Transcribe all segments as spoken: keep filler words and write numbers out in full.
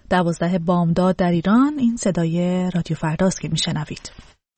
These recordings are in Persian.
دوازده بامداد در ایران. این صدای رادیو فرداست که میشنوید.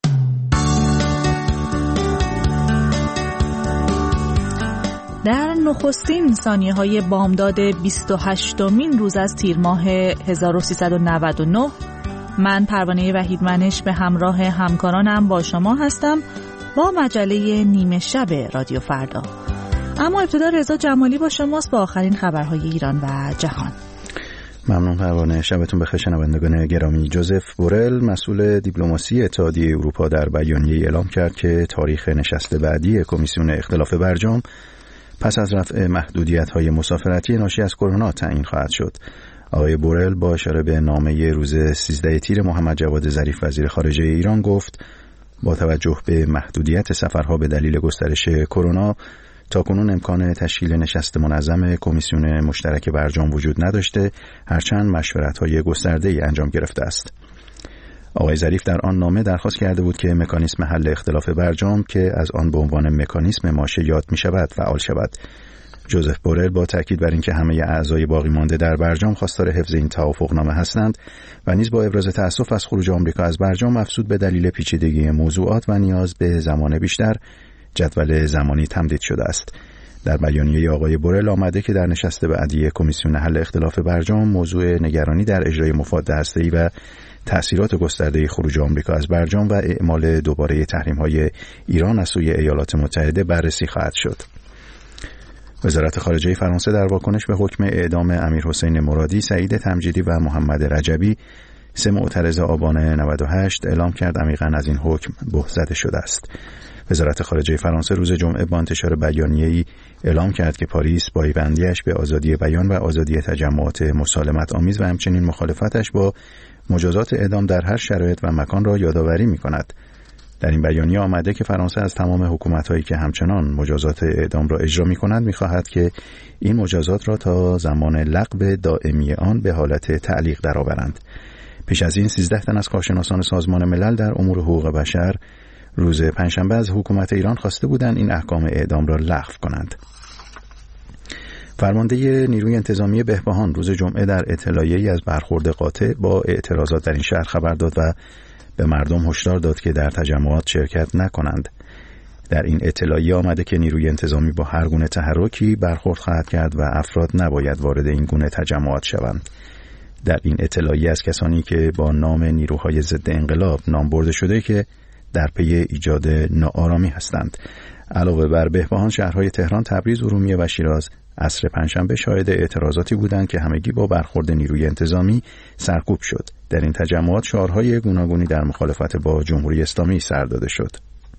در نخستین ثانیه‌های بامداد بیست و هشتمین روز از تیر ماه هزار و سیصد و نود و نه من پروانه وحیدمنش به همراه همکارانم با شما هستم با مجله نیمه شب رادیو فردا. اما ابتدا رضا جمالی با شماست با آخرین خبرهای ایران و جهان. ممنون پروانه. شبتون بخیر شنوندگان گرامی. جوزف بورل مسئول دیپلماسی اتحادیه اروپا در بیانیه‌ای اعلام کرد که تاریخ نشست بعدی کمیسیون اختلاف برجام پس از رفع محدودیت‌های مسافرتی ناشی از کرونا تعیین خواهد شد. آقای بورل با اشاره به نامه روز سیزده تیر محمد جواد ظریف وزیر خارجه ایران گفت با توجه به محدودیت سفرها به دلیل گسترش کرونا تاکنون امکان تشکیل نشست منظم کمیسیون مشترک برجام وجود نداشته، هرچند مشورت‌های گسترده‌ای انجام گرفته است. آقای ظریف در آن نامه درخواست کرده بود که مکانیسم حل اختلاف برجام که از آن به عنوان مکانیسم ماشه یاد می شود فعال شود. جوزف بورل با تاکید بر اینکه همه اعضای باقی مانده در برجام خواستار حفظ این توافقنامه هستند و نیز با ابراز تأسف از خروج آمریکا از برجام افزود به دلیل پیچیدگی موضوعات و نیاز به زمان بیشتر جدول زمانی تمدید شده است. در بیانیه آقای بورل آمده که در نشست بعدی کمیسیون حل اختلاف برجام موضوع نگرانی در اجرای مفاد هسته‌ای و تأثیرات گسترده خروج آمریکا از برجام و اعمال دوباره تحریم‌های ایران از سوی ایالات متحده بررسی خواهد شد. وزارت خارجه فرانسه در واکنش به حکم اعدام امیرحسین مرادی، سعید تمجیدی و محمد رجبی، سه معترض آبان نود و هشت، اعلام کرد عمیقاً از این حکم بهت زده شده است. وزارت خارجه فرانسه روز جمعه با انتشار بیانیه‌ای اعلام کرد که پاریس پایبندیش به آزادی بیان و آزادی تجمعات مسالمت آمیز و همچنین مخالفتش با مجازات اعدام در هر شرایط و مکان را یادآوری می‌کند. در این بیانیه آمده که فرانسه از تمام حکومت‌هایی که همچنان مجازات اعدام را اجرا می‌کنند می‌خواهد که این مجازات را تا زمان لغو دائمی آن به حالت تعلیق درآورند. پیش از این سیزده تن از کارشناسان سازمان ملل در امور حقوق بشر روز پنجشنبه از حکومت ایران خواسته بودند این احکام اعدام را لغو کنند. فرمانده نیروی انتظامی بهبهان روز جمعه در اطلاعیه‌ای از برخورد قاطع با اعتراضات در این شهر خبر داد و به مردم هشدار داد که در تجمعات شرکت نکنند. در این اطلاعیه آمده که نیروی انتظامی با هر گونه تحرکی برخورد خواهد کرد و افراد نباید وارد این گونه تجمعات شوند. در این اطلاعیه از کسانی که با نام نیروهای ضد انقلاب نام برده شده که در پی ایجاد ناآرامی هستند. علاوه بر بهبهان، شهرهای تهران، تبریز، ارومیه و شیراز عصر پنجشنبه شاهد اعتراضاتی بودند که همگی با برخورد نیروی انتظامی سرکوب شد. در این تجمعات شعارهای گوناگونی در مخالفت با جمهوری اسلامی سر داده شد.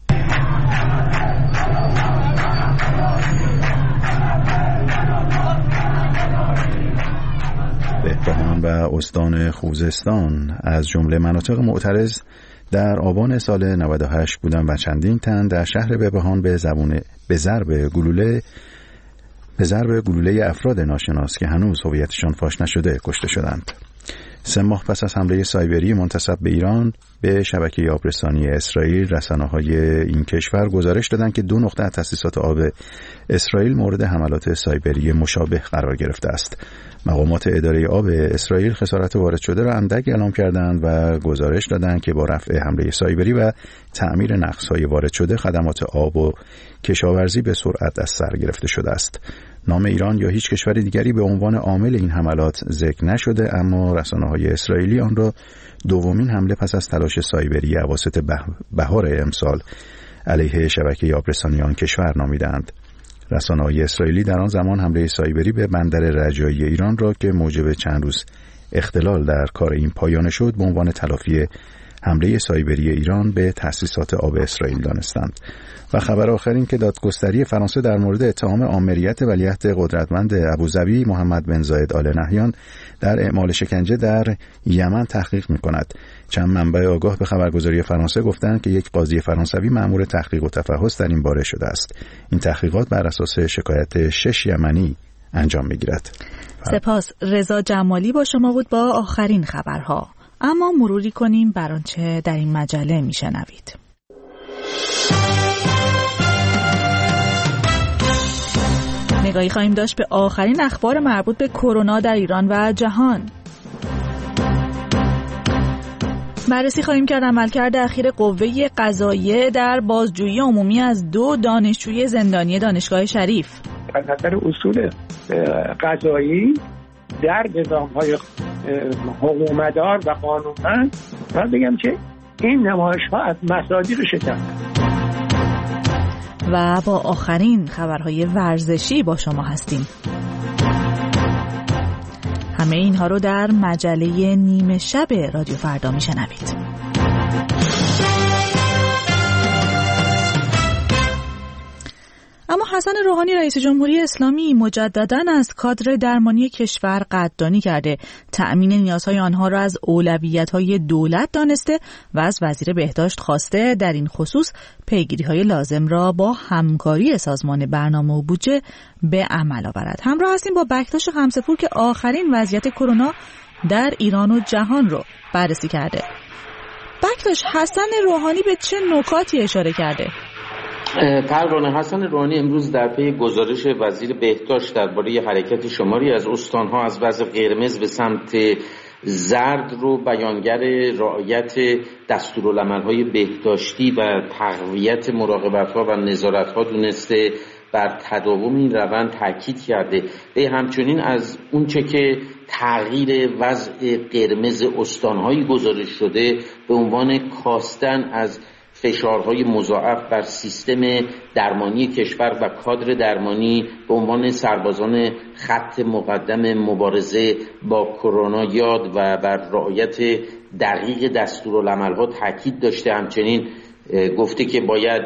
بهبهان و استان خوزستان از جمله مناطق معترض در آبان سال نود و هشت بودند و چندین تن در شهر بهبهان به زبون به ضرب گلوله به ضرب گلوله افراد ناشناس که هنوز هویتشان فاش نشده کشته شدند. سه ماه پس از حمله سایبری منتسب به ایران به شبکه آبرسانی اسرائیل، رسانه‌های این کشور گزارش دادند که دو نقطه از تأسیسات آب اسرائیل مورد حملات سایبری مشابه قرار گرفته است. مقامات اداره آب اسرائیل خسارت وارد شده را اندک اعلام کردند و گزارش دادند که با رفع حمله سایبری و تعمیر نقص‌های وارد شده خدمات آب و کشاورزی به سرعت از سر گرفته شده است. نام ایران یا هیچ کشور دیگری به عنوان عامل این حملات ذکر نشده، اما رسانه‌های اسرائیلی آن را دومین حمله پس از تلاش سایبری اواسط بهار امسال علیه شبکه آبرسانی آن کشور نامیدند. رسانه‌های اسرائیلی در آن زمان حمله سایبری به بندر رجایی ایران را که موجب چند روز اختلال در کار این پایان شد به عنوان تلافی حمله سایبری ایران به تأسیسات آب اسرائیل دانستند. و خبر آخر این که دادگستری فرانسه در مورد اتهام آمریت ولیعهد قدرتمند ابوظبی محمد بن زاید آل نهیان در اعمال شکنجه در یمن تحقیق می‌کند. چند منبع آگاه به خبرگزاری فرانسه گفتند که یک قاضی فرانسوی مأمور تحقیق و تفحص در این باره شده است. این تحقیقات بر اساس شکایت شش یمنی انجام می‌گیرد. سپاس. رضا جمالی با شما بود با آخرین خبرها. اما مروری کنیم بر آنچه در این مجله میشنوید. نگاهی خواهیم داشت به آخرین اخبار مربوط به کرونا در ایران و جهان. بررسی خواهیم کرد عملکرد اخیر قوه قضاییه در بازجویی عمومی از دو دانشجوی زندانی دانشگاه شریف. از نظر اصول قضایی در نظام‌های حکومتدار و قانونمند باید بگم که این نمایش‌ها از مصادیق شدند. و با آخرین خبرهای ورزشی با شما هستیم. همه اینها رو در مجله نیمه شب رادیو فردا میشنوید. اما حسن روحانی رئیس جمهوری اسلامی مجدداً از کادر درمانی کشور قدردانی کرده، تأمین نیازهای آنها را از اولویت‌های دولت دانسته و از وزیر بهداشت خواسته در این خصوص پیگیری‌های لازم را با همکاری سازمان برنامه و بودجه به عمل آورد. همراه هستیم با بکتاش خمسه‌پور که آخرین وضعیت کرونا در ایران و جهان رو بررسی کرده. بکتاش، حسن روحانی به چه نکاتی اشاره کرده؟ پروانه، حسن روحانی امروز در پی گزارش وزیر بهداشت درباره حرکت شماری از استانها از وضع قرمز به سمت زرد رو بیانگر رعایت دستورالعمل‌های بهداشتی و تقویت مراقبت‌ها و نظارت‌ها دونسته بر تداوم این روند تاکید کرده. به همچنین از اونچه که تغییر وضع قرمز استان‌هایی گزارش شده به عنوان کاستن از فشارهای مضاعف بر سیستم درمانی کشور و کادر درمانی به عنوان سربازان خط مقدم مبارزه با کرونا یاد و بر رعایت دقیق دستورالعمل‌ها تاکید داشته. همچنین گفته که باید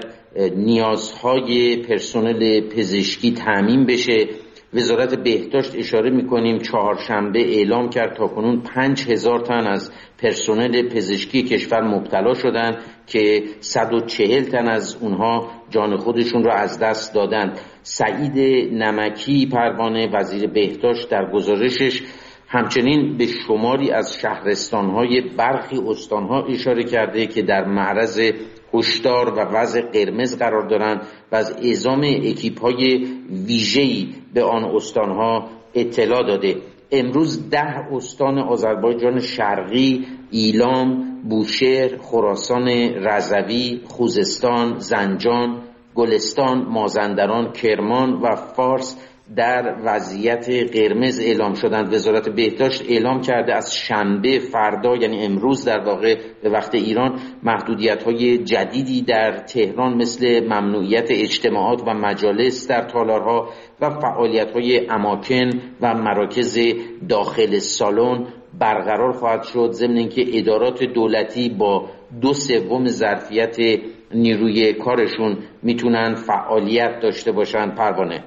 نیازهای پرسنل پزشکی تامین بشه. وزارت بهداشت اشاره می‌کنیم چهارشنبه اعلام کرد تاکنون پنج هزار تن از پرسنل پزشکی کشور مبتلا شدند که صد و چهل تن از اونها جان خودشون را از دست دادند. سعید نمکی پروانه وزیر بهداشت در گزارشش همچنین به شماری از شهرستان‌های برخی استان‌ها اشاره کرده که در معرض هشدار و وضع قرمز قرار دارند و از اعزام اکیپ‌های ویژه‌ای به آن استان‌ها اطلاع داده. امروز ده استان آذربایجان شرقی، ایلام، بوشهر، خراسان رضوی، خوزستان، زنجان، گلستان، مازندران، کرمان و فارس در وضعیت قرمز اعلام شدند. وزارت بهداشت اعلام کرده از شنبه فردا یعنی امروز در واقع به وقت ایران محدودیت‌های جدیدی در تهران مثل ممنوعیت اجتماعات و مجالس در تالارها و فعالیت‌های اماکن و مراکز داخل سالن برقرار خواهد شد، ضمن اینکه ادارات دولتی با دو سوم ظرفیت نیروی کارشون میتونن فعالیت داشته باشن. پروانه،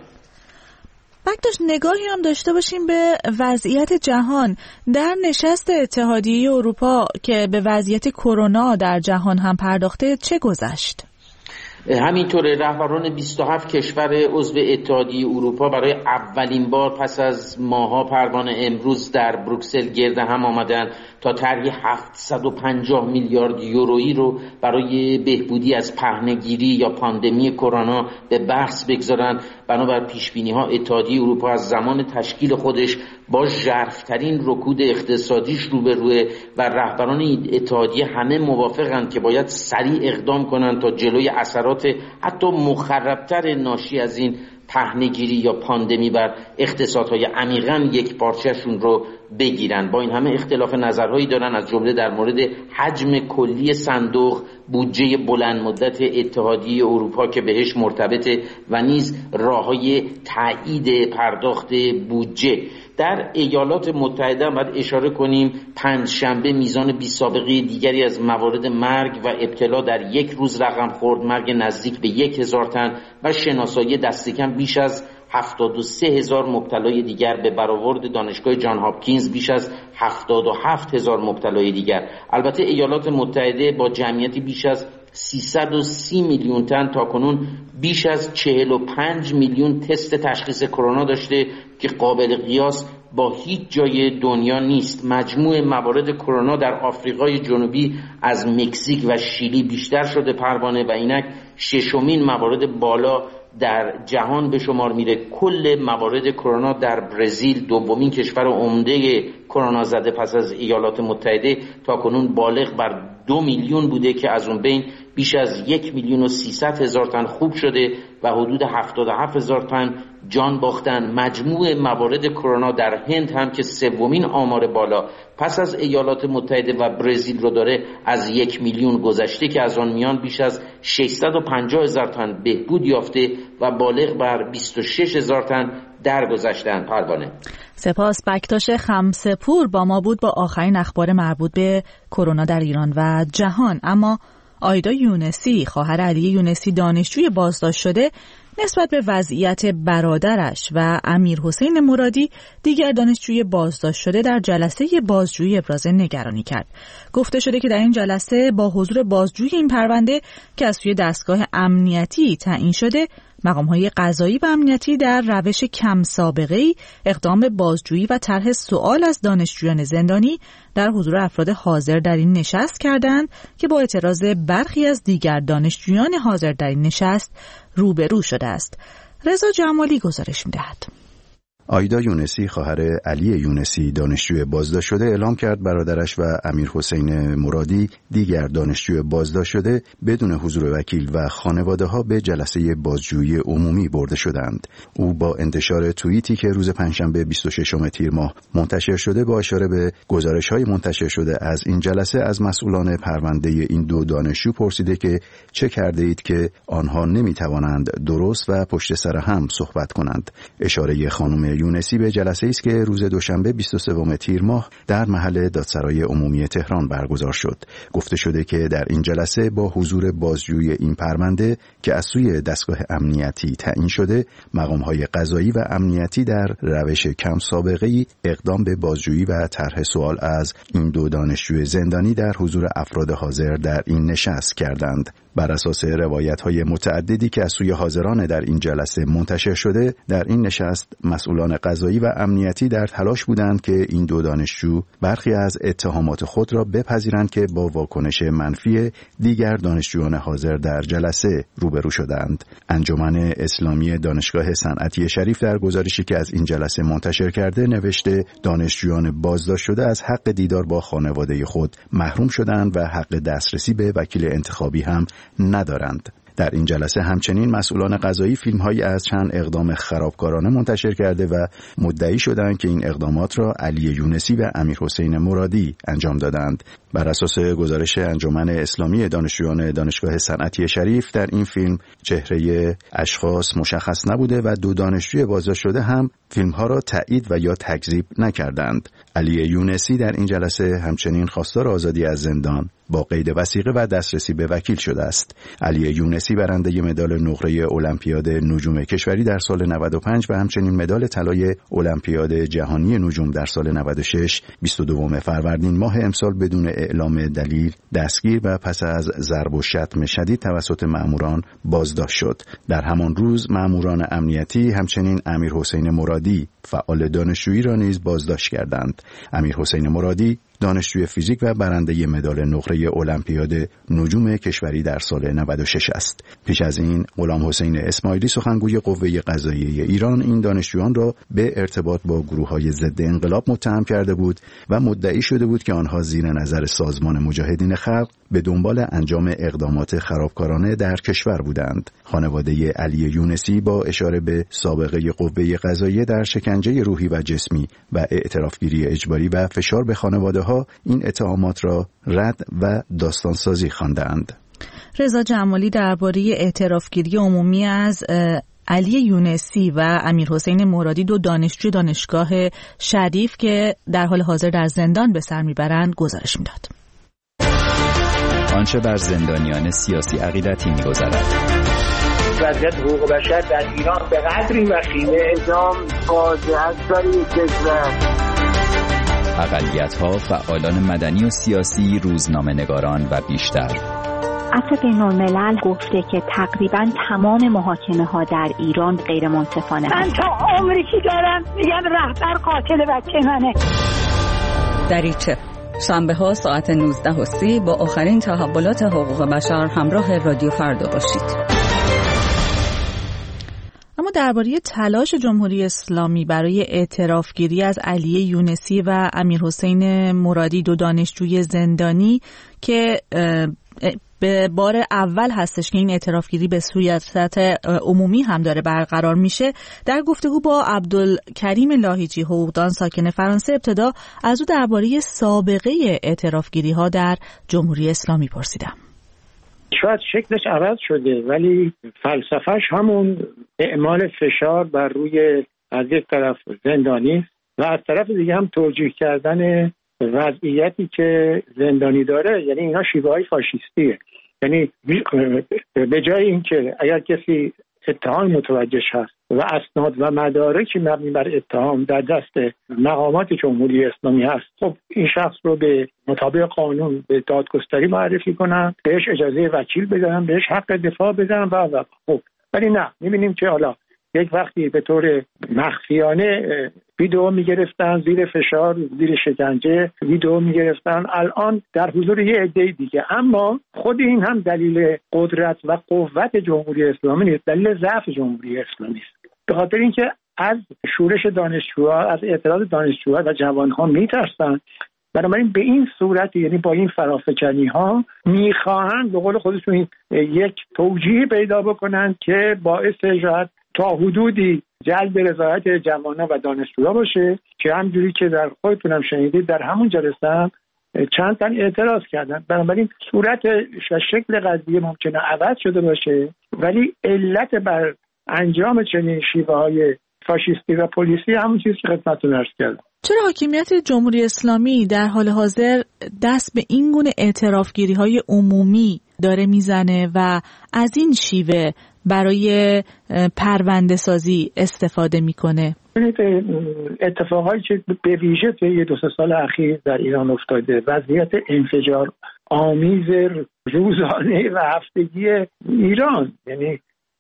بکتاش نگاهی هم داشته باشیم به وضعیت جهان. در نشست اتحادیه اروپا که به وضعیت کرونا در جهان هم پرداخته چه گذشت؟ همینطوره، رهبران بیست و هفت کشور عضو اتحادیه اروپا برای اولین بار پس از ماها پروانه امروز در بروکسل گرد هم آمدند تا طرحی هفتصد و پنجاه میلیارد یورویی رو برای بهبودی از پهنه‌گیری یا پاندمی کرونا به بحث بگذارند. بنابر پیشبینی‌ها اتحادیه اروپا از زمان تشکیل خودش با ژرف‌ترین رکود اقتصادیش روبروه و رهبران اتحادیه همه موافقند که باید سریع اقدام کنند تا جلوی اثرات حتی مخربتر ناشی از این پهنه‌گیری یا پاندمی بر اقتصادهای عمیقاً یک پارچه‌شون رو بگیرن. با این همه اختلاف نظرهایی دارن، از جمله در مورد حجم کلی صندوق بودجه بلند مدت اتحادیه اروپا که بهش مرتبطه و نیز راههای تایید پرداخت بودجه. در ایالات متحده باید اشاره کنیم پنجشنبه میزان بی سابقه دیگری از موارد مرگ و ابتلا در یک روز رقم خورد، مرگ نزدیک به یک هزار تن و شناسایی دست کم بیش از هفتاد و سه هزار مبتلای دیگر، به برآورد دانشگاه جان هاپکینز بیش از هفتاد و هفت هزار مبتلای دیگر. البته ایالات متحده با جمعیتی بیش از سیصد و سی میلیون تن تاکنون بیش از چهل و پنج میلیون تست تشخیص کرونا داشته که قابل قیاس با هیچ جای دنیا نیست. مجموع موارد کرونا در آفریقای جنوبی از مکزیک و شیلی بیشتر شده پروانه و اینک ششمین موارد بالا در جهان به شمار میره. کل موارد کرونا در برزیل، دومین کشور عمده کرونا زده پس از ایالات متحده، تا کنون بالغ بر دو میلیون بوده که از اون بین بیش از یک میلیون و سیصد هزار تن خوب شده و حدود هفتاد و هفت هزار تن جان باختن. مجموع موارد کرونا در هند هم که سومین آمار بالا پس از ایالات متحده و برزیل رو داره از یک میلیون گذشته که از آن میان بیش از ششصد و پنجاه هزار تن بهبود یافته و بالغ بر بیست و شش هزار تن درگذشتند. پروانه. سپاس. بکتاش خمسه‌پور با ما بود با آخرین اخبار مربوط به کرونا در ایران و جهان. اما آیدا یونسی، خواهر علی یونسی دانشجوی بازداشت شده، نسبت به وضعیت برادرش و امیر حسین مرادی دیگر دانشجوی بازداشت شده در جلسه بازجویی ابراز نگرانی کرد. گفته شده که در این جلسه با حضور بازجوی این پرونده که از سوی دستگاه امنیتی تعیین شده، مقام‌های قضایی و امنیتی در روش کم سابقه‌ای اقدام به بازجویی و طرح سوال از دانشجویان زندانی در حضور افراد حاضر در این نشست کردند که با اعتراض برخی از دیگر دانشجویان حاضر در این نشست روبرو شده است. رضا جمالی گزارش می‌دهد. آیدا یونسی، خواهر علی یونسی دانشجوی بازداشت شده، اعلام کرد برادرش و امیر حسین مرادی دیگر دانشجوی بازداشت شده بدون حضور وکیل و خانواده ها به جلسه بازجویی عمومی برده شدند. او با انتشار توییتی که روز پنجشنبه بیست و ششم تیر ماه منتشر شده با اشاره به گزارش‌های منتشر شده از این جلسه از مسئولان پرونده این دو دانشجو پرسیده که چه کرده اید که آنها نمی‌توانند درست و پشت سر هم صحبت کنند. اشاره خانم یونسی به جلسه است که روز دوشنبه بیست و سوم تیر ماه در محل دادسرای عمومی تهران برگزار شد. گفته شده که در این جلسه با حضور بازجویی این پرونده که از سوی دستگاه امنیتی تعیین شده، مقام‌های قضایی و امنیتی در روش کم سابقه‌ای اقدام به بازجویی و طرح سوال از این دو دانشجوی زندانی در حضور افراد حاضر در این نشست کردند. بر اساس روایت‌های متعددی که از سوی حاضران در این جلسه منتشر شده، در این نشست مسئولان قضایی و امنیتی در تلاش بودند که این دو دانشجو برخی از اتهامات خود را بپذیرند که با واکنش منفی دیگر دانشجویان حاضر در جلسه روبرو شدند. انجمن اسلامی دانشگاه صنعتی شریف در گزارشی که از این جلسه منتشر کرده نوشته دانشجویان بازداشت شده از حق دیدار با خانواده خود محروم شدند و حق دسترسی به وکیل انتخابی هم ندارند. در این جلسه همچنین مسئولان قضایی فیلم‌هایی از چند اقدام خرابکارانه منتشر کرده و مدعی شدند که این اقدامات را علی یونسی و امیر حسین مرادی انجام دادند. بر اساس گزارش انجمن اسلامی دانشجویان دانشگاه صنعتی شریف در این فیلم چهره اشخاص مشخص نبوده و دو دانشجوی بازداشت شده هم فیلم‌ها را تایید و یا تکذیب نکردند. علی یونسی در این جلسه همچنین خواستار آزادی از زندان با قید وثیقه و دسترسی به وکیل شده است. علی یونسی برنده مدال نقره المپیاد نجوم کشوری در سال نود و پنج و همچنین مدال طلای المپیاد جهانی نجوم در سال نود و شش، بیست و دوم فروردین ماه امسال بدون اعلام دلیل دستگیر و پس از ضرب و شتم شدید توسط مأموران بازداشت شد. در همان روز مأموران امنیتی همچنین امیر حسین مرادی فعال دانشجویی را نیز بازداشت کردند. امیر حسین مرادی دانشجوی فیزیک و برنده مدال نقره المپیاد نجوم کشوری در سال نود و شش است. پیش از این غلام حسین اسماعیلی سخنگوی قوه قضاییه ایران این دانشجویان را به ارتباط با گروه‌های ضد انقلاب متهم کرده بود و مدعی شده بود که آنها زیر نظر سازمان مجاهدین خلق به دنبال انجام اقدامات خرابکارانه در کشور بودند. خانواده علی یونسی با اشاره به سابقه قوه قضاییه در شکنجه روحی و جسمی و اعترافگیری اجباری و فشار به خانواده ها این اتهامات را رد و داستانسازی خواندند. رضا جمالی درباره اعترافگیری عمومی از علی یونسی و امیر حسین مرادی، دو دانشجوی دانشگاه شریف که در حال حاضر در زندان به سر میبرند، گزارش میداد. آنچه بر زندانیان سیاسی عقیدتی می‌گذرد. وضعیت حقوق بشر در ایران به قدری وخیمه اعدام فاجعه داری کشور. اقلیت‌ها، فعالان مدنی و سیاسی، روزنامه‌نگاران و بیشتر. عفو بین‌الملل گفته که تقریباً تمام محاکمه‌ها در ایران غیر منصفانه من تا عمری که دارم میگم رهبر قاتل بچه منه. دریچه شنبه ها ساعت نوزده و سی با آخرین تحولات حقوق بشر همراه رادیو فردا باشید. درباره تلاش جمهوری اسلامی برای اعترافگیری از علی یونسی و امیرحسین مرادی، دو دانشجوی زندانی که به بار اول هستش که این اعترافگیری به صورت عمومی هم داره برقرار میشه، در گفتگو با عبدالکریم لاهیجی، حقوقدان ساکن فرانسه، ابتدا از او درباره سابقه اعترافگیری ها در جمهوری اسلامی پرسیدم. شاید شکلش عوض شده ولی فلسفهش همون اعمال فشار بر روی از یک طرف زندانی و از طرف دیگه هم توجیه کردن وضعیتی که زندانی داره. یعنی اینا شیوه‌های فاشیستیه. یعنی به جای اینکه اگر کسی اتهام متوجه هست و اسناد و مدارکی مبنی بر اتهام در دست مقامات جمهوری اسلامی هست، خب این شخص رو به مطابق قانون به دادگستری معرفی کنن، بهش اجازه وکیل بدن، بهش حق دفاع بدن و و خب ولی نه، می‌بینیم که حالا یک وقتی به طور مخفیانه ویدیو میگرفتن، زیر فشار، زیر شکنجه ویدیو میگرفتن، الان در حضور یه عده دیگه. اما خود این هم دلیل قدرت و قوت جمهوری اسلامی نیست، دلیل ضعف جمهوری اسلامی است. به خاطر اینکه از شورش دانشجوها، از اعتراض دانشجوها و جوانها میترسن. بنابراین به این صورت، یعنی با این فرافکنی ها میخواهند به قول خودشون یک توجیه پیدا بکنن که باعث شاید تا حدودی جلب رضایت جوانان و دانشجوها باشه که همجوری که در خودتونم شنیدید در همون جلسه هم چند تن اعتراض کردن. بنابراین صورت و شکل قضیه ممکنه عوض شده باشه ولی علت بر انجام چنین شیوه‌های فاشیستی و پلیسی همون چیزی که خدمتتون عرض کردم. چرا حاکمیت جمهوری اسلامی در حال حاضر دست به این گونه اعترافگیری‌های عمومی داره میزنه و از این شیوه برای پرونده سازی استفاده میکنه؟ اتفاقایی که به ویژه طی دو سه سال اخیر در ایران افتاده، وضعیت انفجار آمیز روزانه و هفتگی ایران، یعنی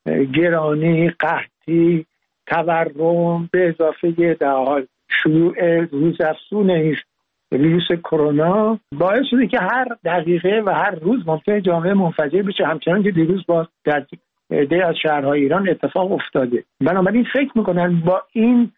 گرانی، قحطی، تورم به اضافه در حال شیوع روزافزون ویروس کرونا باعث شده که هر دقیقه و هر روز ممکنه جامعه منفجر بشه، همچنان که دیروز با در عده از شهرهای ایران اتفاق افتاده. بنابراین فکر میکنن با این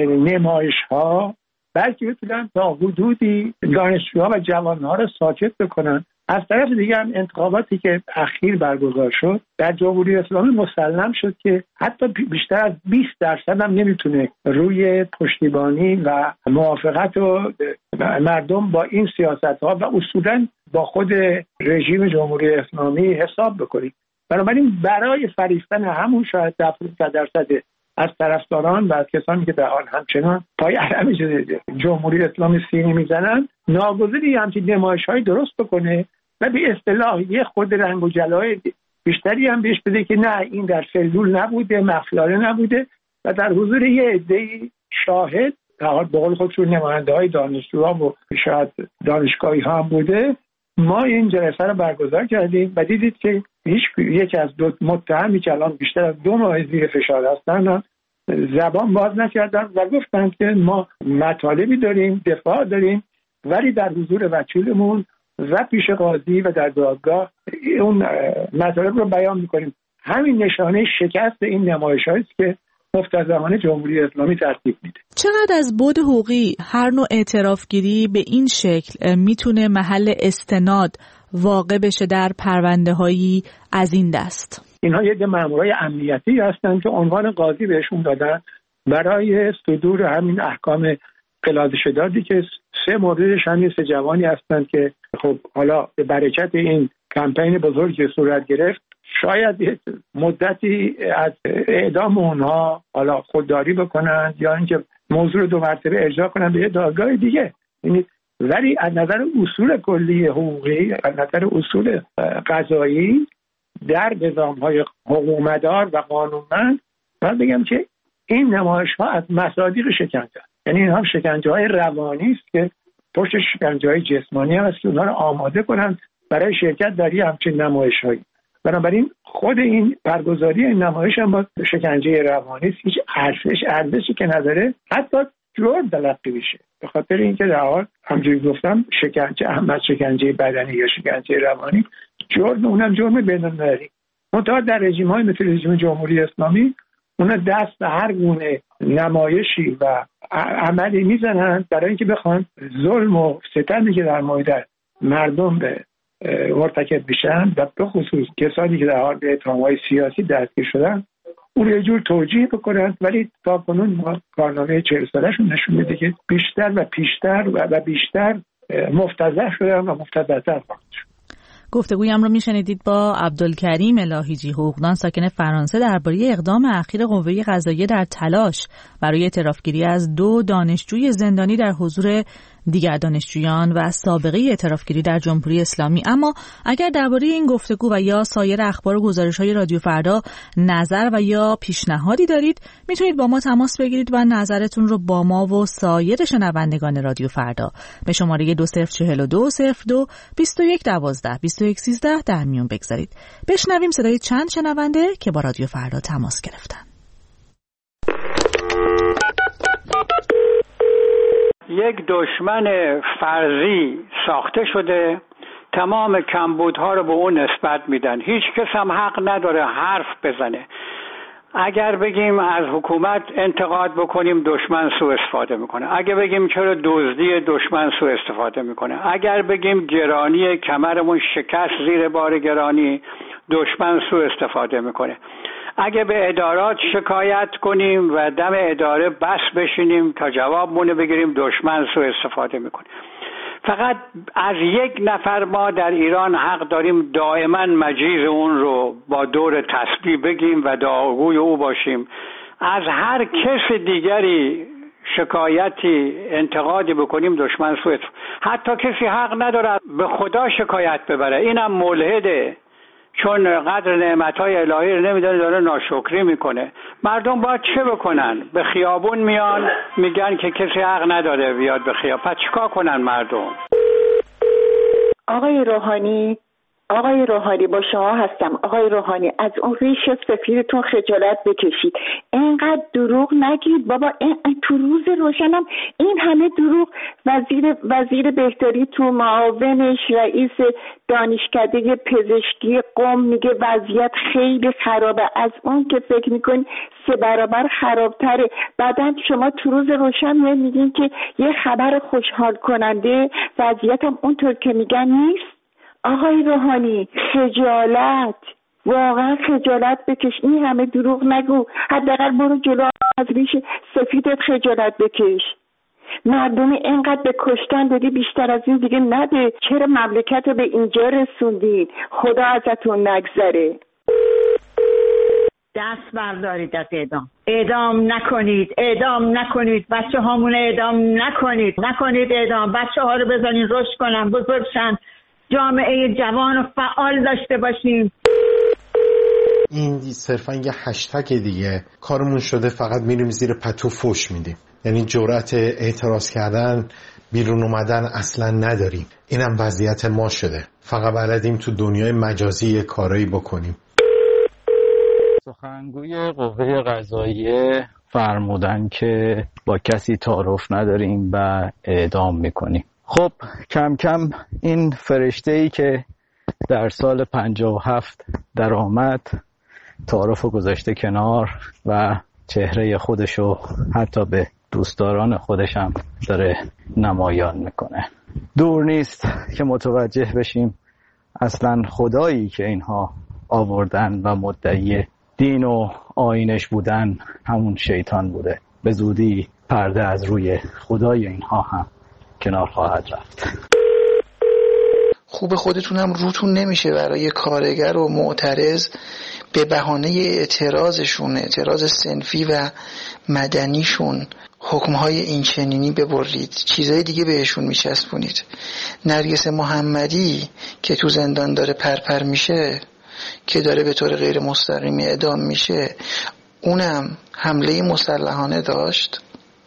نمایش ها بلکه بتونن تا حدودی دانشجوها و جوانها رو ساکت بکنن. از طرف دیگه هم انتخاباتی که اخیر برگزار شد در جمهوری اسلامی مسلم شد که حتی بیشتر از بیست درصد هم نمیتونه روی پشتیبانی و موافقت و مردم با این سیاست ها و اصولا با خود رژیم جمهوری اسلامی حساب بکنید. بنابراین برای فریفتن همون شاید ده درصد از طرفداران و از کسانی که در حال همچنان پای علم جمهوری اسلامی سینه میزنن، ناگزیری همچین نمایش‌های درست بکنه و به اصطلاح یه خود رنگ و جلای بیشتری هم بهش بده که نه این در سلول نبوده، مخفیانه نبوده و در حضور یه عده‌ای شاهد، در حال به قول خودشون نماینده‌های دانشجوها و شاید دانشگاهی ها هم بوده، ما این جلسه رو برگزار کردیم و دیدید که هیچ یکی از دو متهمی که الان بیشتر از دو ماه زیر فشار هستن زبان باز نکردن و گفتن که ما مطالبی داریم، دفاع داریم، ولی در حضور وکیلمون و پیش قاضی و در دادگاه اون مطالب رو بیان میکنیم. همین نشانه شکست این نمایش‌هایی است که مفتزهانه جمهوری اسلامی ترتیب میده. چقدر از بعد حقوقی هر نوع اعترافگیری به این شکل میتونه محل استناد واقع بشه در پرونده‌هایی از این دست؟ اینها یه مامورای امنیتی هستن که عنوان قاضی بهشون دادن برای صدور همین احکام قلاده شدادی که سه موردش همین سه جوانی هستن که خب حالا به برکت این کمپین بزرگی که صورت گرفت شاید مدتی از اعدام اونها حالا خودداری بکنن یا اینکه موضوع رو دو مرتبه ارجاع کنن به یه دادگاه دیگه. یعنی ولی از نظر اصول کلی حقوقی، از نظر اصول قضایی در نظام‌های حقوق‌مدار و قانونمند من بگم که این نمایش‌ها از مصادیق شکنجه، یعنی اینها شکنجه‌های روانی است که پشت شکنجه‌های جسمانی هم است که اونها رو آماده کنن برای شرکت در این همچین نمایش‌هایی. بنابراین خود این برگزاری این نمایش هم با شکنجه روانی است، هیچ ارزش ارزشی که نداره، حتی جرم تلقی میشه به خاطر اینکه در حال همونجوری گفتم شکنجه احمد شکنجه بدنی یا شکنجه روانی جرم، اونم جرم بین‌المللی. منتها در رژیم‌های مثل رژیم جمهوری اسلامی اونا دست به هر گونه نمایشی و عملی میزنن برای اینکه بخوان ظلم و ستمی که در مورد مردم به مرتکب بشن و به خصوص کسانی که در حال به اتهام‌های سیاسی دستگیر شدن اون یه جور توجیه بکنن، ولی تا کنون ما کارنامه چهل سالشون نشون میده که بیشتر و پیشتر و بیشتر مفتضح شدن و مفتضح‌تر خواهند شد. گفتگویم رو میشنیدید با عبدالکریم لاهیجی، حقوقدان ساکن فرانسه، درباره اقدام اخیر قوه قضاییه در تلاش برای اعترافگیری از دو دانشجوی زندانی در حضور دیگر دانشجویان و سابقه اعترافگیری در جمهوری اسلامی. اما اگر درباره این گفتگو و یا سایر اخبار و گزارش‌های رادیو فردا نظر و یا پیشنهادی دارید، میتونید با ما تماس بگیرید و نظرتون رو با ما و سایر شنوندگان رادیو فردا به شماره دو صفر چهل و دو صفر دو بیست و یک دوازده بیست و یک سیزده در میون بگذارید. بشنویم صدای چند شنونده که با رادیو فردا تماس گرفتن. یک دشمن فرضی ساخته شده، تمام کمبودها رو به اون نسبت میدن، هیچ کس هم حق نداره حرف بزنه. اگر بگیم از حکومت انتقاد بکنیم دشمن سوء استفاده میکنه، اگر بگیم چرا دزدی دشمن سوء استفاده میکنه، اگر بگیم گرانی کمرمون شکست زیر بار گرانی دشمن سوء استفاده میکنه، اگه به ادارات شکایت کنیم و دم اداره بس بشینیم تا جوابمون بگیریم دشمن سوء استفاده میکنه. فقط از یک نفر ما در ایران حق داریم دائما مجیز اون رو با دور تسبیح بگیم و دعاگوی او باشیم. از هر کس دیگری شکایتی انتقادی بکنیم دشمن سوء استفاده. حتی کسی حق نداره به خدا شکایت ببره، اینم ملحده، چون قدر نعمت‌های الهی رو نمیدونه، داره ناشکری میکنه. مردم باید چه بکنن؟ به خیابون میان میگن که کسی حق نداره بیاد به خیابون، پس چیکار کنن مردم؟ آقای روحانی، آقای روحانی با شما هستم. آقای روحانی از اون ریش سفیدتون خجالت بکشید، اینقدر دروغ نگید بابا. این تو روز روشنم این همه دروغ، وزیر وزیر بهداری تو معاونش رئیس دانشکده پزشکی قم میگه وضعیت خیلی خرابه، از اون که فکر میکنی سه برابر خرابتره. بعدن شما تو روز روشن میگین که یه خبر خوشحال کننده، وضعیتم اونطور که میگن نیست. آقای روحانی خجالت، واقعا خجالت بکش، این همه دروغ نگو، حداقل برو جلو، از ریش سفیدت خجالت بکش. مردم اینقدر به کشتن دادی، بیشتر از این دیگه نده. چرا مملکت رو به اینجا رسوندید؟ خدا ازتون نگذره. دست بردارید از اعدام، اعدام نکنید، اعدام نکنید، بچه هامون اعدام نکنید، نکنید اعدام. بچه ها رو بزنید رشد کنن، بزرگ شن، جامعه جوان و فعال داشته باشیم. این صرفا یه هشتگ دیگه، کارمون شده فقط میریم زیر پتو فوش میدیم، یعنی جرأت اعتراض کردن، بیرون اومدن اصلا نداریم. اینم وضعیت ما شده، فقط بلدیم تو دنیای مجازی کارایی بکنیم. سخنگوی قوه قضاییه فرمودن که با کسی تعارف نداریم و اعدام میکنیم. خب کم کم این فرشته‌ای که در سال پنجاه و هفت در آمد تعارف گذاشته کنار و چهره خودشو حتی به دوستداران خودش هم داره نمایان میکنه. دور نیست که متوجه بشیم اصلا خدایی که اینها آوردن و مدعی دین و آیینش بودن همون شیطان بوده. به زودی پرده از روی خدای اینها هم کنار خواهد رفت. خوب خودتون هم روتون نمیشه برای کارگر و معترض به بهانه اعتراضشون، اعتراض صنفی و مدنیشون، حکمهای این چنینی ببرید، چیزای دیگه بهشون میچسبونید. نرگس محمدی که تو زندان داره پرپر میشه، که داره به طور غیر مستقیمی اعدام میشه، اونم حمله مسلحانه داشت.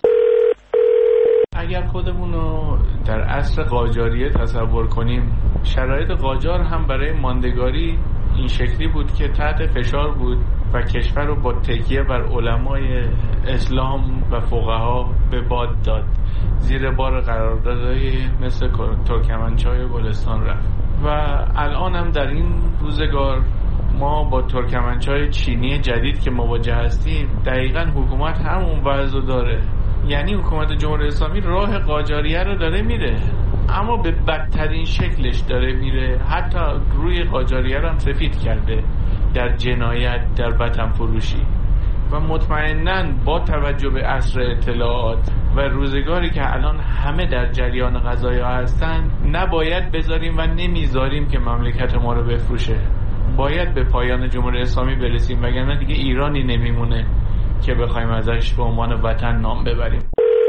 اگر خودمون رو در عصر قاجاریه تصور کنیم، شرایط قاجار هم برای ماندگاری این شکلی بود که تحت فشار بود و کشور رو با تکیه بر علمای اسلام و فقها به باد داد، زیر بار قراردادهای مثل ترکمنچای گلستان رفت. و الان هم در این روزگار ما با ترکمنچای چینی جدید که مواجه هستیم دقیقاً حکومت همون وضع داره، یعنی حکومت جمهوری اسلامی راه قاجاریه رو داره میره، اما به بدترین شکلش داره میره. حتی روی قاجاریه رو هم سفید کرده در جنایت، در وطن فروشی. و مطمئناً با توجه به عصر اطلاعات و روزگاری که الان همه در جریان قضایا هستن، نباید بذاریم و نمیذاریم که مملکت ما رو بفروشه. باید به پایان جمهوری اسلامی برسیم، وگرنه دیگه ایرانی نمیمونه که بخوایم ازش به عنوان وطن نام ببریم.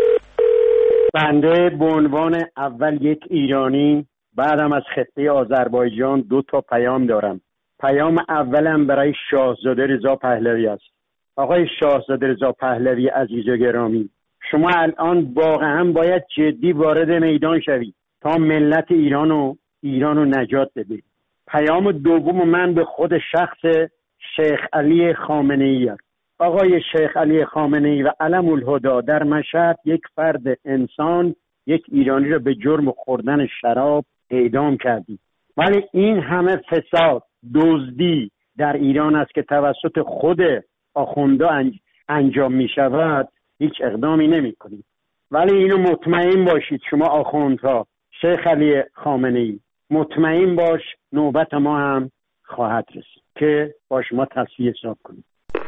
بنده به عنوان اول یک ایرانی بعدم از خطه آذربایجان دو تا پیام دارم. پیام اولم برای شاهزاده رضا پهلوی است. آقای شاهزاده رضا پهلوی عزیز و گرامی، شما الان واقعا باید جدی وارد میدان شوید تا ملت ایران و ایران رو نجات بدید. پیام دوم من به خود شخص شیخ علی خامنه‌ای است. آقای شیخ علی خامنه‌ای و علم الهدی در مشهد یک فرد انسان، یک ایرانی را به جرم خوردن شراب اعدام کردید، ولی این همه فساد، دزدی در ایران است که توسط خود آخونده انجام می شود، هیچ اقدامی نمی کنید. ولی اینو مطمئن باشید شما آخوندها، شیخ علی خامنه‌ای، مطمئن باش نوبت ما هم خواهد رسید که با شما تصفیه حساب کنید.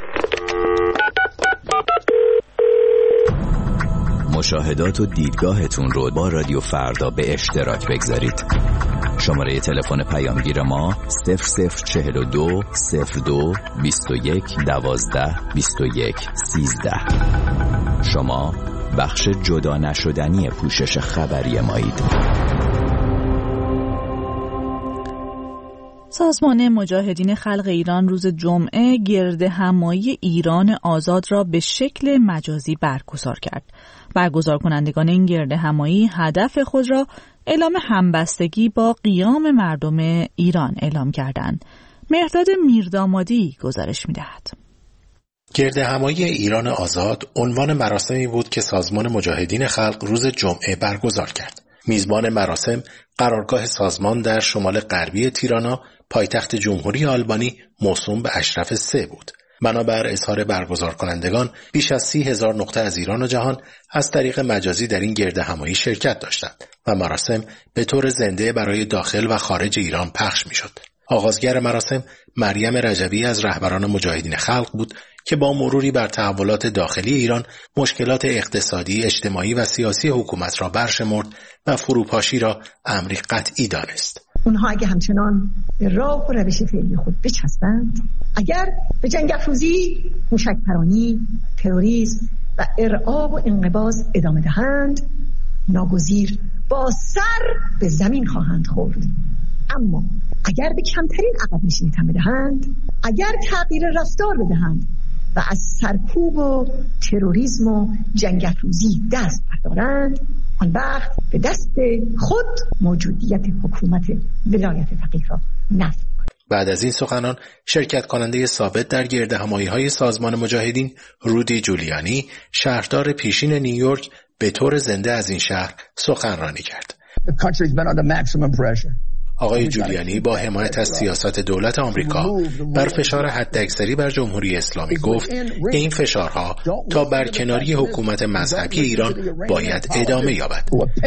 مشاهدات و دیدگاهتون رو با رادیو فردا به اشتراک بگذارید. شماره تلفن پیامگیر ما صفر صفر چهل و دو صفر دو بیست و یک دوازده بیست و یک سیزده. شما بخش جدا نشدنی پوشش خبری مایید. سازمان مجاهدین خلق ایران روز جمعه گردهمایی ایران آزاد را به شکل مجازی برگزار کرد. برگزار کنندگان این گردهمایی هدف خود را اعلام همبستگی با قیام مردم ایران اعلام کردند. مهرداد میردامادی گزارش می‌دهد. گردهمایی ایران آزاد عنوان مراسمی بود که سازمان مجاهدین خلق روز جمعه برگزار کرد. میزبان مراسم قرارگاه سازمان در شمال غربی تیرانا، پایتخت جمهوری آلبانی موسوم به اشرف سه بود. بنابر اظهار برگزار کنندگان، بیش از سی هزار نقطه از ایران و جهان از طریق مجازی در این گردهمایی شرکت داشتند و مراسم به طور زنده برای داخل و خارج ایران پخش می شد. آغازگر مراسم مریم رجبی از رهبران مجاهدین خلق بود که با مروری بر تحولات داخلی ایران، مشکلات اقتصادی، اجتماعی و سیاسی حکومت را برشمرد و فروپاشی را امری قطعی دانست. اونها اگه همچنان به راه و روش فعلی خود بچسبند، اگر به جنگ افروزی، موشک پرانی، تروریسم و ارعاب و انقباض ادامه دهند، ناگزیر با سر به زمین خواهند خورد. اما اگر به کمترین عقب نشینی تن بدهند، اگر تغییر رفتار بدهند و از سرکوب و تروریسم و جنگ افروزی دست بردارند، آن وقت به دست خود موجودیت حکومت ولایت فقیه را نفی کنند. بعد از این سخنان، شرکت کننده ثابت در گردهمایی‌های سازمان مجاهدین رودی جولیانی، شهردار پیشین نیویورک، به طور زنده از این شهر سخنرانی کرد. آقای جولیانی با حمایت از سیاست دولت آمریکا بر فشار حداکثری بر جمهوری اسلامی گفت که این فشارها تا برکناری حکومت مذهبی ایران باید ادامه یابد.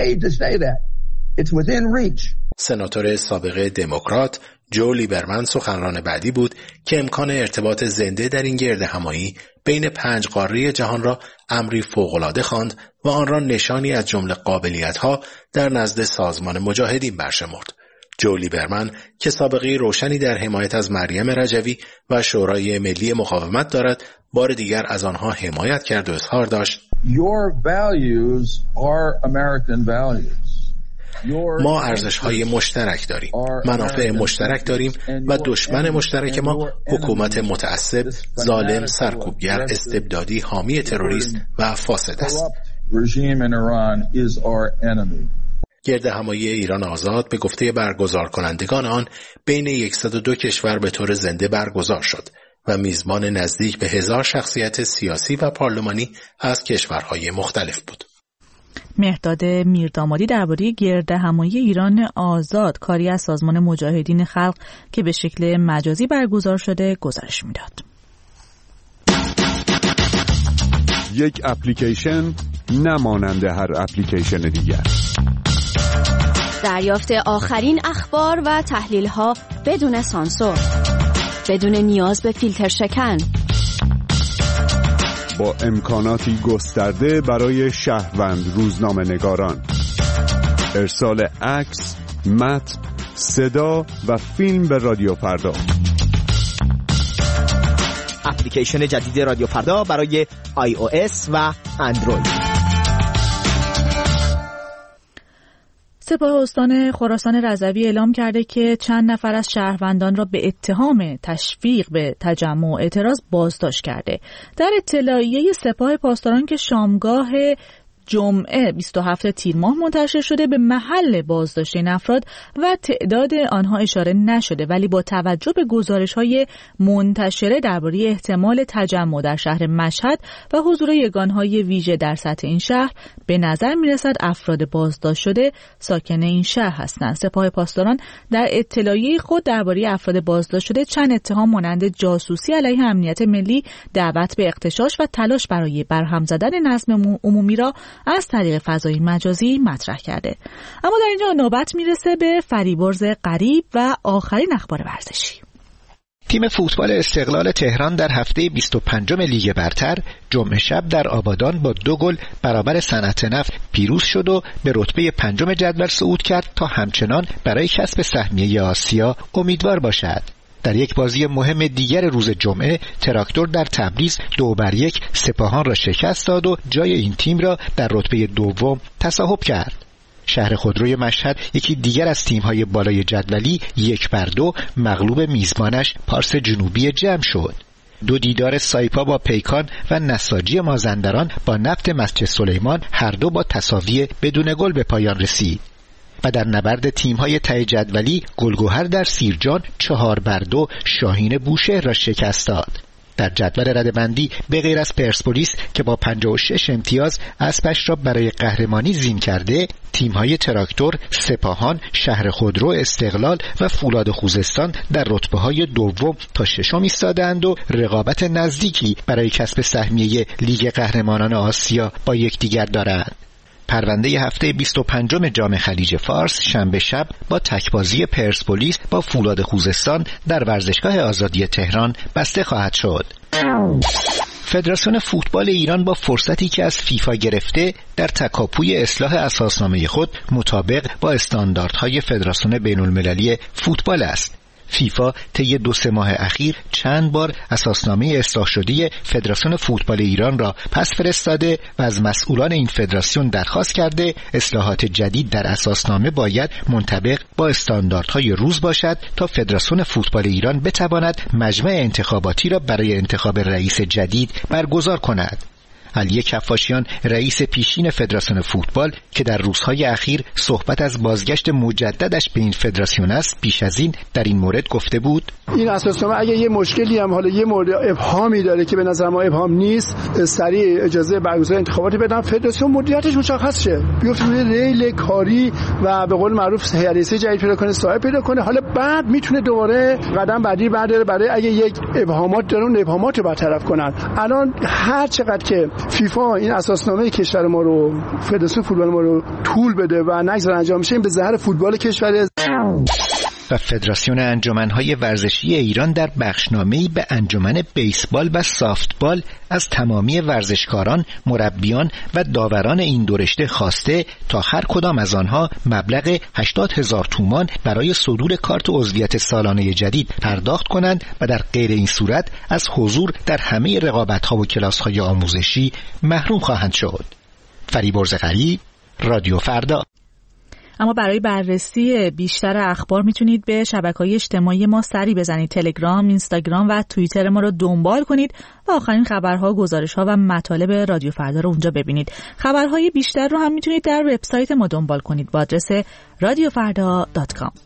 سناتور سابق دموکرات جو لیبرمن سخنران بعدی بود که امکان ارتباط زنده در این گردهمایی بین پنج قاره جهان را امری فوق‌العاده خواند و آن را نشانی از جمله قابلیت‌ها در نزد سازمان مجاهدین برشمرد. جو لیبرمن که سابقه روشنی در حمایت از مریم رجوی و شورای ملی مقاومت دارد، بار دیگر از آنها حمایت کرد و اظهار داشت Your values are American values. ما ارزش‌های مشترک داریم، منافع مشترک داریم و دشمن مشترک ما حکومت متعصب، ظالم، سرکوبگر، استبدادی، حامی تروریست و فاسد است. گردهمایی ایران آزاد به گفته برگزار کنندگان آن بین صد و دو کشور به طور زنده برگزار شد و میزبان نزدیک به هزار شخصیت سیاسی و پارلمانی از کشورهای مختلف بود. مهرداد میردامادی درباره گردهمایی ایران آزاد، کاری از سازمان مجاهدین خلق که به شکل مجازی برگزار شده، گزارش میداد. یک اپلیکیشن نمانند هر اپلیکیشن دیگر. دریافت آخرین اخبار و تحلیل‌ها بدون سانسور، بدون نیاز به فیلتر شکن، با امکاناتی گسترده برای شهروند روزنامه‌نگاران. ارسال عکس، متن، صدا و فیلم به رادیو فردا. اپلیکیشن جدید رادیو فردا برای آی او اس و اندروید. سپاه استان خراسان رضوی اعلام کرده که چند نفر از شهروندان را به اتهام تشویق به تجمع و اعتراض بازداشت کرده. در اطلاعیه سپاه پاسداران که شامگاه جمعه بیست و هفتم تیر ماه منتشر شده، به محل بازداشت این افراد و تعداد آنها اشاره نشده، ولی با توجه به گزارش‌های منتشره درباره احتمال تجمع در شهر مشهد و حضور یگانهای ویژه در سطح این شهر، به نظر می‌رسد افراد بازداشت شده ساکن این شهر هستند. سپاه پاسداران در اطلاعیه خود درباره افراد بازداشت شده چند اتهام مانند جاسوسی علیه امنیت ملی، دعوت به اغتشاش و تلاش برای برهم زدن نظم عمومی را از طریق فضای مجازی مطرح کرده. اما در اینجا نوبت میرسه به فریبرز غریب و آخرین اخبار ورزشی. تیم فوتبال استقلال تهران در هفته بیست و پنجم لیگ برتر جمعه شب در آبادان با دو گل برابر صنعت نفت پیروز شد و به رتبه پنجم جدول صعود کرد تا همچنان برای کسب سهمیه آسیا امیدوار باشد. در یک بازی مهم دیگر روز جمعه تراکتور در تبریز دو بر یک سپاهان را شکست داد و جای این تیم را در رتبه دوم تصاحب کرد. شهر خودروی مشهد یکی دیگر از تیم‌های بالای جدولی یک بر دو مغلوب میزبانش پارس جنوبی جمع شد. دو دیدار سایپا با پیکان و نساجی مازندران با نفت مسجد سلیمان هر دو با تساوی بدون گل به پایان رسید. و در نبرد تیم‌های ته جدولی گلگهر در سیرجان چهار بر دو شاهین بوشهر را شکست داد. در جدول رده‌بندی به غیر از پرسپولیس که با پنجاه و شش امتیاز اسبش را برای قهرمانی زین کرده، تیم‌های تراکتور، سپاهان، شهر خودرو، استقلال و فولاد خوزستان در رتبه‌های دوم تا ششم ایستاده‌اند و رقابت نزدیکی برای کسب سهمیه لیگ قهرمانان آسیا با یکدیگر دارند. پرونده هفته بیست و پنجم جام خلیج فارس شنبه شب با تکبازی پرسپولیس با فولاد خوزستان در ورزشگاه آزادی تهران بسته خواهد شد. فدراسیون فوتبال ایران با فرصتی که از فیفا گرفته در تکاپوی اصلاح اساسنامه خود مطابق با استانداردهای فدراسیون بین‌المللی فوتبال است. فیفا طی دو سه ماه اخیر چند بار اساسنامه اصلاح شده فدراسیون فوتبال ایران را پس فرستاده و از مسئولان این فدراسیون درخواست کرده اصلاحات جدید در اساسنامه باید منطبق با استانداردهای روز باشد تا فدراسیون فوتبال ایران بتواند مجمع انتخاباتی را برای انتخاب رئیس جدید برگزار کند. علی کفاشیان رئیس پیشین فدراسیون فوتبال که در روزهای اخیر صحبت از بازگشت مجددش به این فدراسیون است، پیش از این در این مورد گفته بود: این اساسنامه اگه یه مشکلی هم حالا یه مورد ابهامی داره که به نظر ما ابهام نیست، سریع اجازه برگزاری انتخاباتی بدن، فدراسیون مدیریتش مشخص شه، بیفته روی ریل کاری و به قول معروف رئیس جدید پیدا کنه، صاحب پیدا کنه، حالا بعد میتونه دوباره قدم بعدی برداره برای اگه یک ابهامات داره اون ابهامات رو برطرف کنن. الان هر چقدر که فیفا این اساسنامه کشور ما رو، فدراسیون فوتبال ما رو طول بده و نگذار انجام شه، این به ضرر فوتبال کشور. و فدراسیون انجمن‌های ورزشی ایران در بخشنامه‌ای به انجمن بیسبال و سافتبال از تمامی ورزشکاران، مربیان و داوران این دو رشته خواسته تا هر کدام از آنها مبلغ هشتاد هزار تومان برای صدور کارت عضویت سالانه جدید پرداخت کنند و در غیر این صورت از حضور در همه رقابت‌ها و کلاس‌های آموزشی محروم خواهند شد. فریبرز غریب، رادیو فردا. اما برای بررسی بیشتر اخبار میتونید به شبکه‌های اجتماعی ما سری بزنید. تلگرام، اینستاگرام و توییتر ما رو دنبال کنید و آخرین خبرها، گزارش‌ها و مطالب رادیو فردا رو اونجا ببینید. خبرهای بیشتر رو هم میتونید در وبسایت ما دنبال کنید با آدرس رادیو فردا دات کام.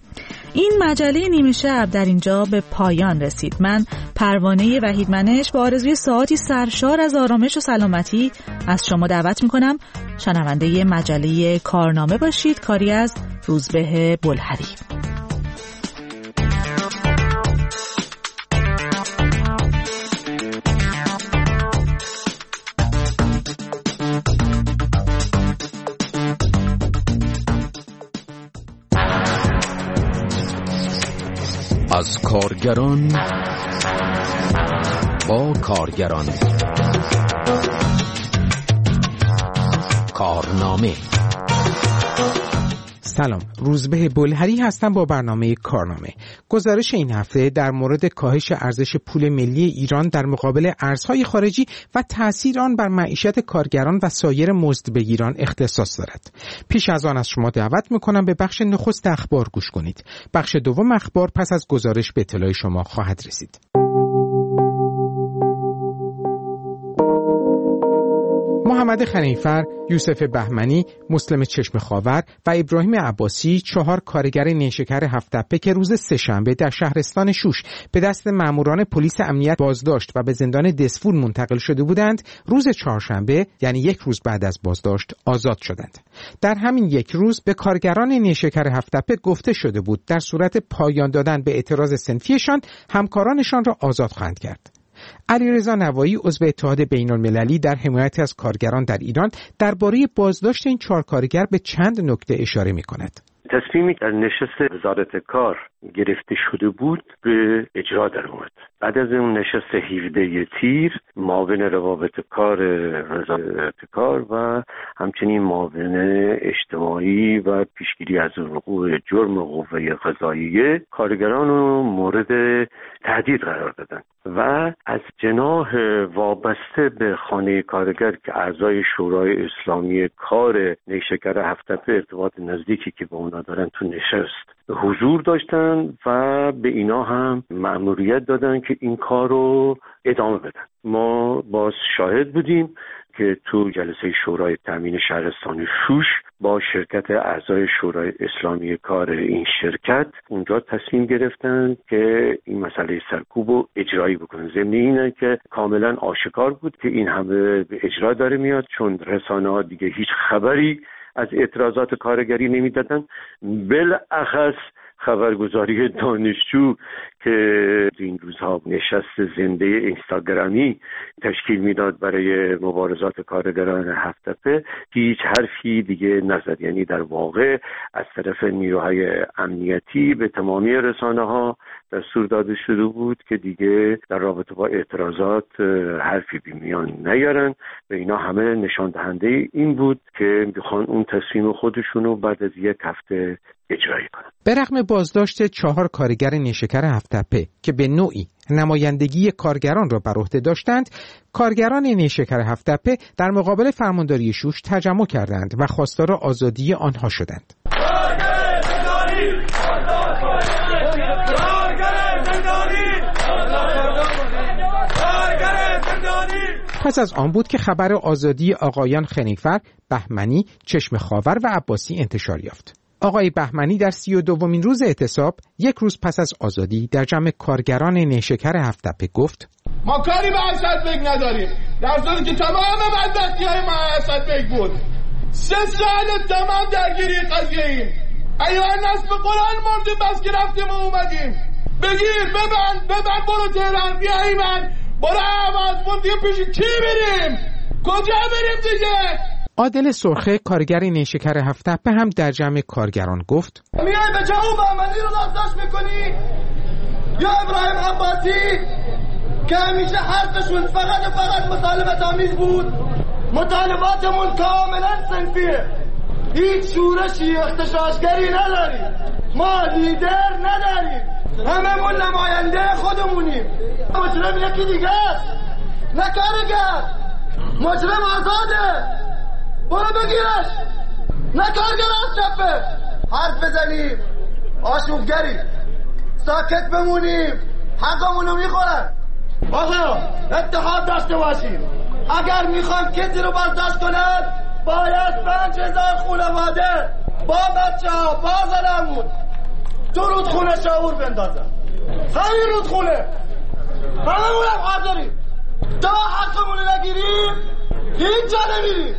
این مجله نیمه شب در اینجا به پایان رسید. من پروانه وحیدمنش با آرزوی ساعتی سرشار از آرامش و سلامتی از شما دعوت میکنم شنونده مجله کارنامه باشید، کاری از روزبه بلهری. از کارگران با کارگران. کارنامه. سلام، روزبه بلهری هستم با برنامه کارنامه. گزارش این هفته در مورد کاهش ارزش پول ملی ایران در مقابل ارزهای خارجی و تأثیر آن بر معیشت کارگران و سایر مزدبگیران اختصاص دارد. پیش از آن از شما دعوت میکنم به بخش نخست اخبار گوش کنید. بخش دوم اخبار پس از گزارش به اطلاع شما خواهد رسید. محمد خنیفر، یوسف بهمنی، مسلم چشم خاور و ابراهیم عباسی، چهار کارگر نیشکر هفت‌تپه که روز سه‌شنبه در شهرستان شوش به دست ماموران پلیس امنیت بازداشت و به زندان دسفول منتقل شده بودند، روز چهارشنبه یعنی یک روز بعد از بازداشت آزاد شدند. در همین یک روز به کارگران نیشکر هفت‌تپه گفته شده بود در صورت پایان دادن به اعتراض صنفیشان همکارانشان را آزاد خواهند کرد. علیرضا نوایی، عضو اتحاد بین‌المللی در حمایت از کارگران در ایران، درباره بازداشت این چهار کارگر به چند نکته اشاره می‌کند. تصمیمی در نشست وزارت کار گرفته شده بود به اجرا در اومد. بعد از اون نشست هفده تیر معاون روابط کار وزارت کار و همچنین معاون اجتماعی و پیشگیری از وقوع جرم قوه قضاییه کارگران رو مورد تهدید قرار دادن و از جناح وابسته به خانه کارگر که اعضای شورای اسلامی کار نیشکر هفت‌تپه ارتباط نزدیکی که با اونا دارن تو نشست حضور داشتن و به اینا هم مأموریت دادن که این کار رو ادامه بدن. ما باز شاهد بودیم که تو جلسه شورای تامین شهرستان شوش با شرکت اعضای شورای اسلامی کار این شرکت اونجا تصمیم گرفتن که این مسئله سرکوب رو اجرایی بکنن. ضمن اینه که کاملا آشکار بود که این همه به اجرا داره میاد، چون رسانه‌ها دیگه هیچ خبری از اعتراضات کارگری نمیدادن. بالاخص خبرگزاری دانشجو که این روزها نشست زنده اینستاگرامی تشکیل میداد برای مبارزات کارگران هفت‌تپه هیچ حرفی دیگه نزد. یعنی در واقع از طرف نیروهای امنیتی به تمامی رسانه ها دستور داده شده بود که دیگه در رابطه با اعتراضات حرفی بی میان نیارن و اینا همه نشان دهنده این بود که میخوان اون تصمیم خودشونو بعد از یک هفته اجرایی کنن. به رغم بازداشت چهار کارگر نیشکر هفت‌تپه که به نوعی نمایندگی کارگران را بر عهده داشتند، کارگران نیشکر هفت‌تپه در مقابل فرمانداری شوش تجمع کردند و خواستار آزادی آنها شدند. پس از آن بود که خبر آزادی آقایان خنیفر، بهمنی، چشم خاور و عباسی انتشار یافت. آقای بهمنی در سی و دومین روز اعتصاب یک روز پس از آزادی در جمع کارگران نیشکر هفت‌تپه گفت: ما کاری به اسدبگ نداریم، در صورتی که تمام بدبختی‌های ما اسدبگ بود. سه سال تمام درگیری قضیه ایم. ایوان نصف قرآن مردیم بس که رفتیم و اومدیم. بگیر ببند ببند برو تهران بیا ایمن برو عوض بود دیگه پیش کی بریم؟ کجا بریم دیگه؟ عادل سرخه کارگر نیشکر هفت‌تپه هم در جمع کارگران گفت: میای به جا و بهمنی رو داشت میکنی یا ابراهیم عباسی که همیشه حرفشون فقط فقط مطالبت آمیز بود. مطالباتمون کاملا صنفیه، هیچ شورشی اختشاشگری نداریم، ما لیدر نداریم، هممون نماینده خودمونیم. مجرم یکی دیگه است نه کارگر، مجرم آزاده، برو بگیرش، نه کارگر از چپه. حرف بزنیم آشوبگری، ساکت بمونیم حقمونو میخورن. آقا اتحاد داشته باشیم، اگر میخوان کسی رو برداشت کنن باید پنج هزار خانواده با بچه ها با زنمون تو رودخونه شاور بندازن، همین رودخونه هممون هم حق داریم. تا حقمون نگیریم هیچ جا نمیریم.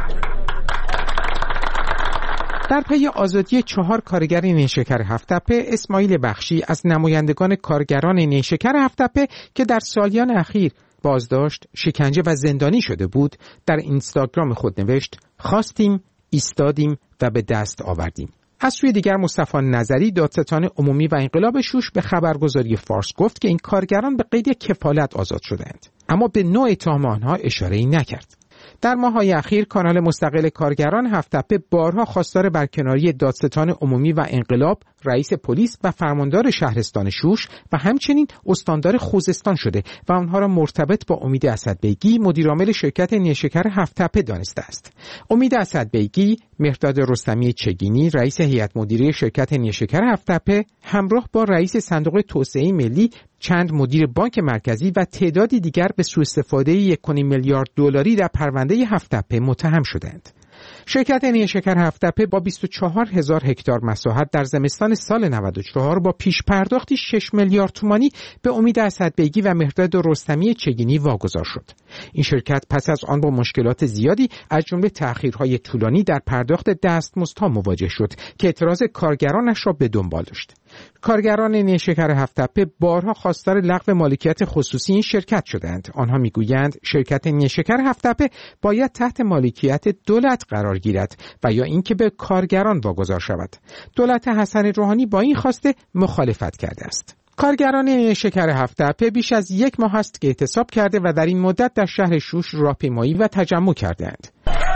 در پی آزادی چهار کارگر نیشکر هفت‌تپه، اسماعیل بخشی از نمایندگان کارگران نیشکر هفت‌تپه که در سالیان اخیر بازداشت، شکنجه و زندانی شده بود، در اینستاگرام خود نوشت: خواستیم، ایستادیم و به دست آوردیم. از سوی دیگر مصطفی نظری، دادستان عمومی و انقلاب شوش، به خبرگزاری فارس گفت که این کارگران به قید کفالت آزاد شدند، اما به نوع اتهام آنها اشاره‌ای نکرد. در ماه‌های اخیر کانال مستقل کارگران هفت‌تپه بارها خواستار برکناری دادستان عمومی و انقلاب، رئیس پلیس و فرماندار شهرستان شوش و همچنین استاندار خوزستان شده و آنها را مرتبط با امید اسدبیگی، مدیرعامل شرکت نیشکر هفت‌تپه دانسته است. امید اسدبیگی، مهرداد رستمی چگینی، رئیس هیئت مدیره شرکت نیشکر هفت‌تپه، همراه با رئیس صندوق توسعه ملی، چند مدیر بانک مرکزی و تعدادی دیگر به سوء استفاده یک و نیم میلیارد دلاری در پرونده هفت‌تپه متهم شدند. شرکت نیشکر هفت‌تپه با بیست و چهار هزار هکتار مساحت در زمستان سال نود و چهار با پیش پرداختی شش میلیارد تومانی به امید اسدبیگی و مهرداد رستمی چگینی واگذار شد. این شرکت پس از آن با مشکلات زیادی از جمله تأخیرهای طولانی در پرداخت دستمزدها مواجه شد که اعتراض کارگرانش را به دنبال داشت. کارگران نیشکر هفت‌تپه بارها خواستار لغو مالکیت خصوصی این شرکت شدند. آنها میگویند شرکت نیشکر هفت‌تپه باید تحت مالکیت دولت قرار گیرد و یا اینکه به کارگران واگذار شود. دولت حسن روحانی با این خواسته مخالفت کرده است. کارگران نیشکر هفت‌تپه بیش از یک ماه است که اعتصاب کرده و در این مدت در شهر شوش راهپیمایی و تجمع کردند.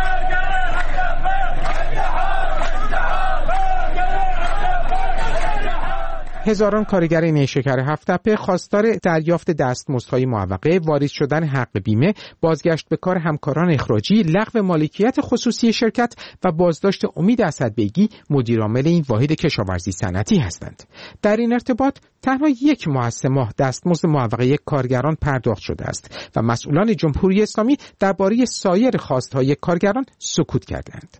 هزاران کارگر نیشکر هفت‌تپه خواستار دریافت دستمزدهای معوقه، واریز شدن حق بیمه، بازگشت به کار همکاران اخراجی، لغو مالکیت خصوصی شرکت و بازداشت امید اسدبیگی، مدیرعامل این واحد کشاورزی صنعتی هستند. در این ارتباط تنها یک ماه از سه ماه دستمزد معوقه کارگران پرداخت شده است و مسئولان جمهوری اسلامی درباره سایر خواستهای کارگران سکوت کردند.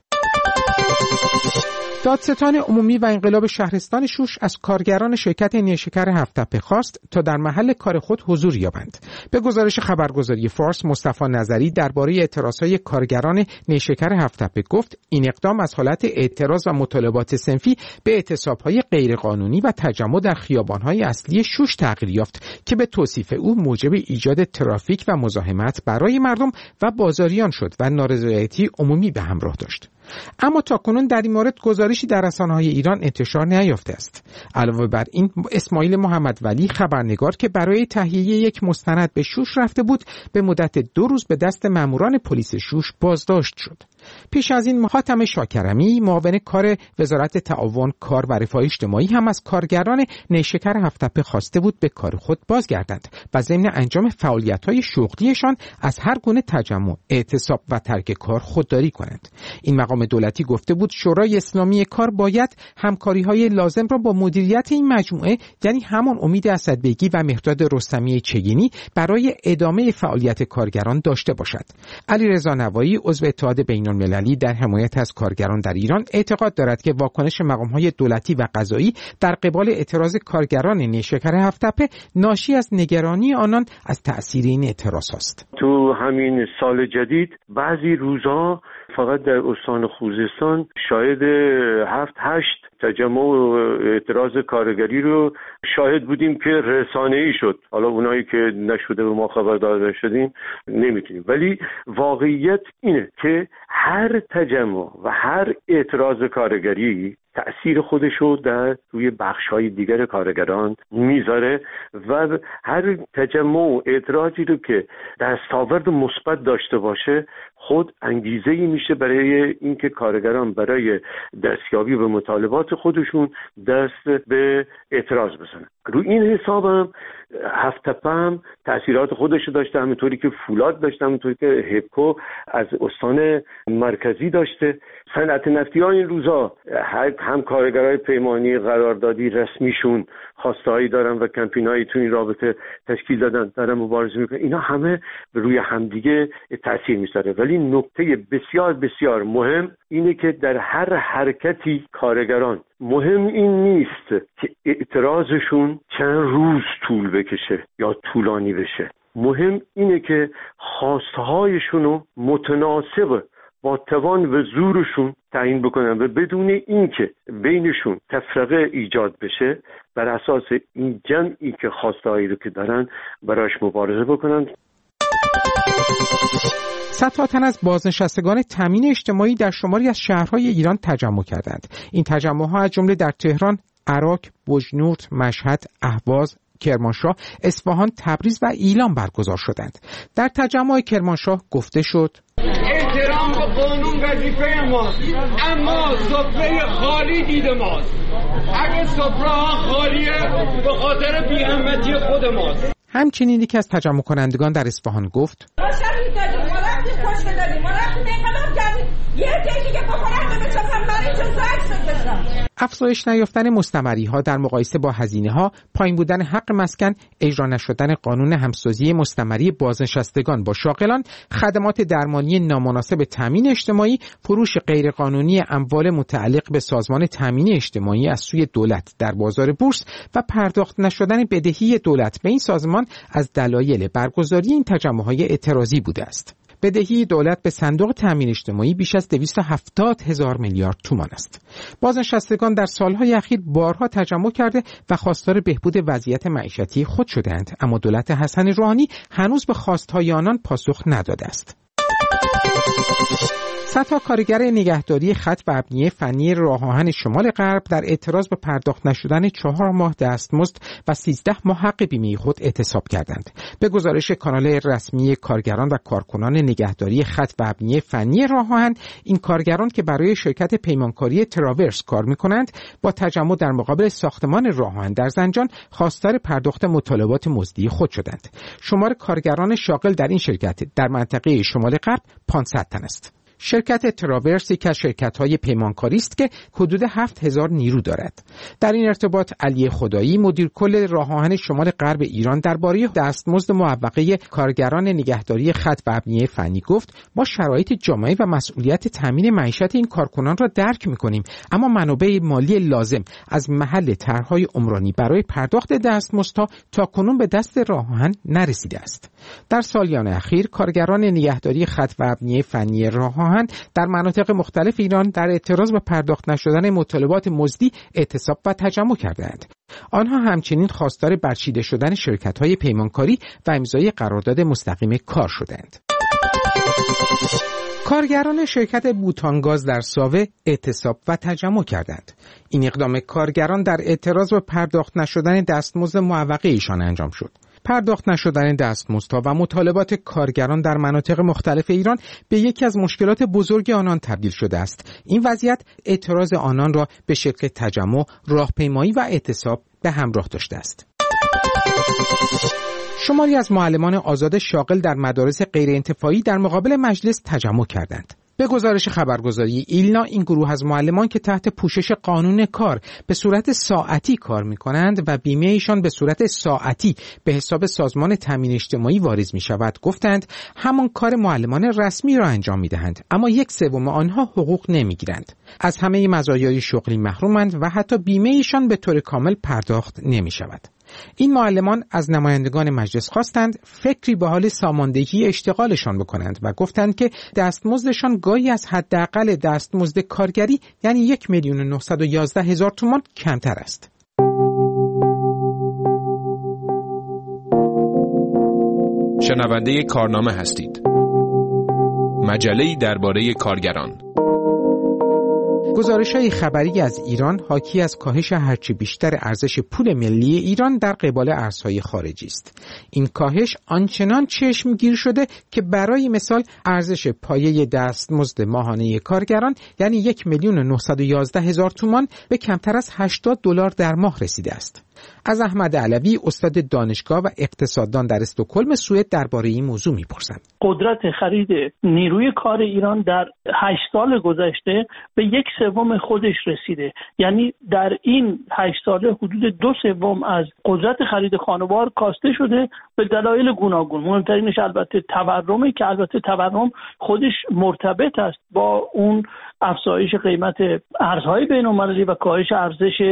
دادستان عمومی و انقلاب شهرستان شوش از کارگران شرکت نیشکر هفت‌تپه خواست تا در محل کار خود حضور یابند. به گزارش خبرگزاری فارس، مصطفی نظری درباره اعتراضهای کارگران نیشکر هفت‌تپه گفت این اقدام از حالت اعتراض و مطالبات صنفی به اعتصاب‌های غیرقانونی و تجمع در خیابان‌های اصلی شوش تغییر یافت که به توصیف او موجب ایجاد ترافیک و مزاحمت برای مردم و بازاریان شد و نارضایتی عمومی به همراه داشت. اما تاکنون در این مورد گزارشی در رسانه‌های ایران انتشار نیافته است. علاوه بر این، اسماعیل محمد ولی خبرنگار که برای تهیه یک مستند به شوش رفته بود، به مدت دو روز به دست ماموران پلیس شوش بازداشت شد. پیش از این حاتم شاکرمی، معاون کار وزارت تعاون، کار و رفاه اجتماعی هم از کارگران نیشکر هفت‌تپه خواسته بود به کار خود بازگردند و ضمن انجام فعالیت‌های شغلیشان از هر گونه تجمع، اعتصاب و ترک کار خودداری کنند. این مقام دولتی گفته بود شورای اسلامی کار باید همکاری‌های لازم را با مدیریت این مجموعه، یعنی همان امید اسدبیگی و مهرداد رستمی چگینی، برای ادامه فعالیت کارگران داشته باشد. علیرضا نوایی، عضو اتحاد بین‌المللی در حمایت از کارگران در ایران، اعتقاد دارد که واکنش مقام‌های دولتی و قضایی در قبال اعتراض کارگران نیشکر هفت‌تپه ناشی از نگرانی آنان از تأثیر این اعتراض است. تو همین سال جدید بعضی روزها فقط در استان خوزستان شاهد هفت هشت تجمع و اعتراض کارگری رو شاهد بودیم که رسانه‌ای شد. حالا اونایی که نشده و ما خبردار شدیم نمیتونیم، ولی واقعیت اینه که هر تجمع و هر اعتراض کارگری تأثیر خودشو در روی بخش‌های دیگر کارگران میذاره و هر تجمع و اعتراضی رو که دستاورد مثبت داشته باشه خود انگیزه‌ای میشه برای اینکه کارگران برای دستیابی به مطالبات خودشون دست به اعتراض بزنن. رو این حسابم هفت‌تپه هم تأثیرات خودش داشته، همونطوری که فولاد داشته، همونطوری که هپکو از استان مرکزی داشته. صنعت نفتی ها این روزا هم کارگرای پیمانی قراردادی رسمیشون خواسته‌هایی دارن و کمپینایی تو این رابطه تشکیل دادن، دارن مبارزه میکنن. اینا همه به روی همدیگه تأثیر میذاره. ولی نکته بسیار بسیار مهم اینه که در هر حرکتی کارگران، مهم این نیست نیست که اعتراضشون چند روز طول بکشه یا طولانی بشه. مهم اینه که خواستهایشون رو متناسب با توان و زورشون تعیین بکنن و بدون اینکه بینشون تفرقه ایجاد بشه، بر اساس این جمعی که خواستهایی رو که دارن براش مبارزه بکنن. صدها تن از بازنشستگان تامین اجتماعی در شماری از شهرهای ایران تجمع کردند. این تجمع‌ها از جمله در تهران، عراق، بوجنورد، مشهد، اهواز، کرمانشاه، اصفهان، تبریز و ایلام برگزار شدند. در تجمع کرمانشاه گفته شد: احترام به قانون وظیفه ماست، اما سفره خالی دید ماست. اگه سفره ها خالیه به خاطر بی‌همتی خود ماست. همچنین یکی از تجمع کنندگان در اصفهان گفت: ما شهید دادیم، ما رفتیم کشته دادیم، ما رفتیم انقلاب کردیم، یه جایی دیگه بکنن به چپن برای چه عکس بکشن. افزایش نیافتن مستمری‌ها در مقایسه با هزینه‌ها، پایین بودن حق مسکن، اجرا نشدن قانون همسازی مستمری بازنشستگان با شاغلان، خدمات درمانی نامناسب تامین اجتماعی، فروش غیرقانونی اموال متعلق به سازمان تامین اجتماعی از سوی دولت در بازار بورس و پرداخت نشدن بدهی دولت به این سازمان از دلایل برگزاری این تجمع‌های اعتراضی بوده است. بدهی دولت به صندوق تامین اجتماعی بیش از دویست و هفتاد هزار میلیارد تومان است. بازنشستگان در سالهای اخیر بارها تجمع کرده و خواستار بهبود وضعیت معیشتی خود شدند، اما دولت حسن روحانی هنوز به خواستهای آنان پاسخ نداده است. صدها کارگر نگهداری خط و ابنیه فنی راه آهن شمال غرب در اعتراض به پرداخت نشدن چهار ماه دستمزد و سیزده ماه حق بیمه خود اعتصاب کردند. به گزارش کانال رسمی کارگران و کارکنان نگهداری خط و ابنیه فنی راه آهن، این کارگران که برای شرکت پیمانکاری تراورس کار می‌کنند، با تجمع در مقابل ساختمان راه آهن در زنجان خواستار پرداخت مطالبات مزدی خود شدند. شمار کارگران شاغل در این شرکت در منطقه شمال غرب پانصد تن است. شرکت تراورس یک از شرکت‌های پیمانکاری است که حدود هفت هزار نیرو دارد. در این ارتباط علی خدایی مدیر کل راه آهن شمال غرب ایران درباره دستمزد معوقه کارگران نگهداری خط و ابنیه فنی گفت: ما شرایط جامعه و مسئولیت تامین معیشت این کارکنان را درک می‌کنیم، اما منابع مالی لازم از محل طرح‌های عمرانی برای پرداخت دستمزدها تاکنون به دست راه آهن نرسیده است. در سالیان اخیر کارگران نگهداری خط و ابنیه فنی راه آهن در مناطق مختلف ایران در اعتراض به پرداخت نشدن مطالبات مزدی اعتصاب و تجمع کردند. آنها همچنین خواستار برچیده شدن شرکت‌های پیمانکاری و امضای قرارداد مستقیم کار شدند. کارگران شرکت بوتانگاز در ساوه اعتصاب و تجمع کردند. این اقدام کارگران در اعتراض به پرداخت نشدن دستمزد معوقه ایشان انجام شد. پرداخت نشدن دستمزدها و مطالبات کارگران در مناطق مختلف ایران به یکی از مشکلات بزرگ آنان تبدیل شده است. این وضعیت اعتراض آنان را به شکل تجمع، راهپیمایی و اعتصاب به همراه داشته است. شماری از معلمان آزاد شاغل در مدارس غیرانتفاعی در مقابل مجلس تجمع کردند. به گزارش خبرگزاری ایلنا، این گروه از معلمان که تحت پوشش قانون کار به صورت ساعتی کار می‌کنند و بیمه ایشان به صورت ساعتی به حساب سازمان تامین اجتماعی واریز می‌شود، گفتند همان کار معلمان رسمی را انجام می‌دهند، اما یک سوم آنها حقوق نمی‌گیرند. از همه مزایای شغلی محرومند و حتی بیمه ایشان به طور کامل پرداخت نمی‌شود. این معلمان از نمایندگان مجلس خواستند فکری به حال ساماندهی اشتغالشان بکنند و گفتند که دستمزدشان گاهی از حداقل دستمزد کارگری یعنی یک میلیون و نهصد و یازده هزار تومان کمتر است. شنونده کارنامه هستید. مجله‌ای درباره کارگران. گزارش‌های خبری از ایران حاکی از کاهش هرچی بیشتر ارزش پول ملی ایران در قبال ارزهای خارجی است. این کاهش آنچنان چشمگیر شده که برای مثال ارزش پایه دستمزد ماهانه کارگران یعنی یک میلیون و نهصد و یازده هزار تومان به کمتر از هشتاد دلار در ماه رسیده است. از احمد علوی استاد دانشگاه و اقتصاددان در استکهلم سوئد درباره این موضوع می‌پرسم. قدرت خرید نیروی کار ایران در هشت سال گذشته به یک سوم خودش رسیده. یعنی در این هشت ساله حدود دو سوم از قدرت خرید خانوار کاسته شده به دلایل گوناگون. مهمترینش البته تورمه که البته تورم خودش مرتبط است با اون افزایش قیمت ارزهای بین‌المللی و کاهش ارزش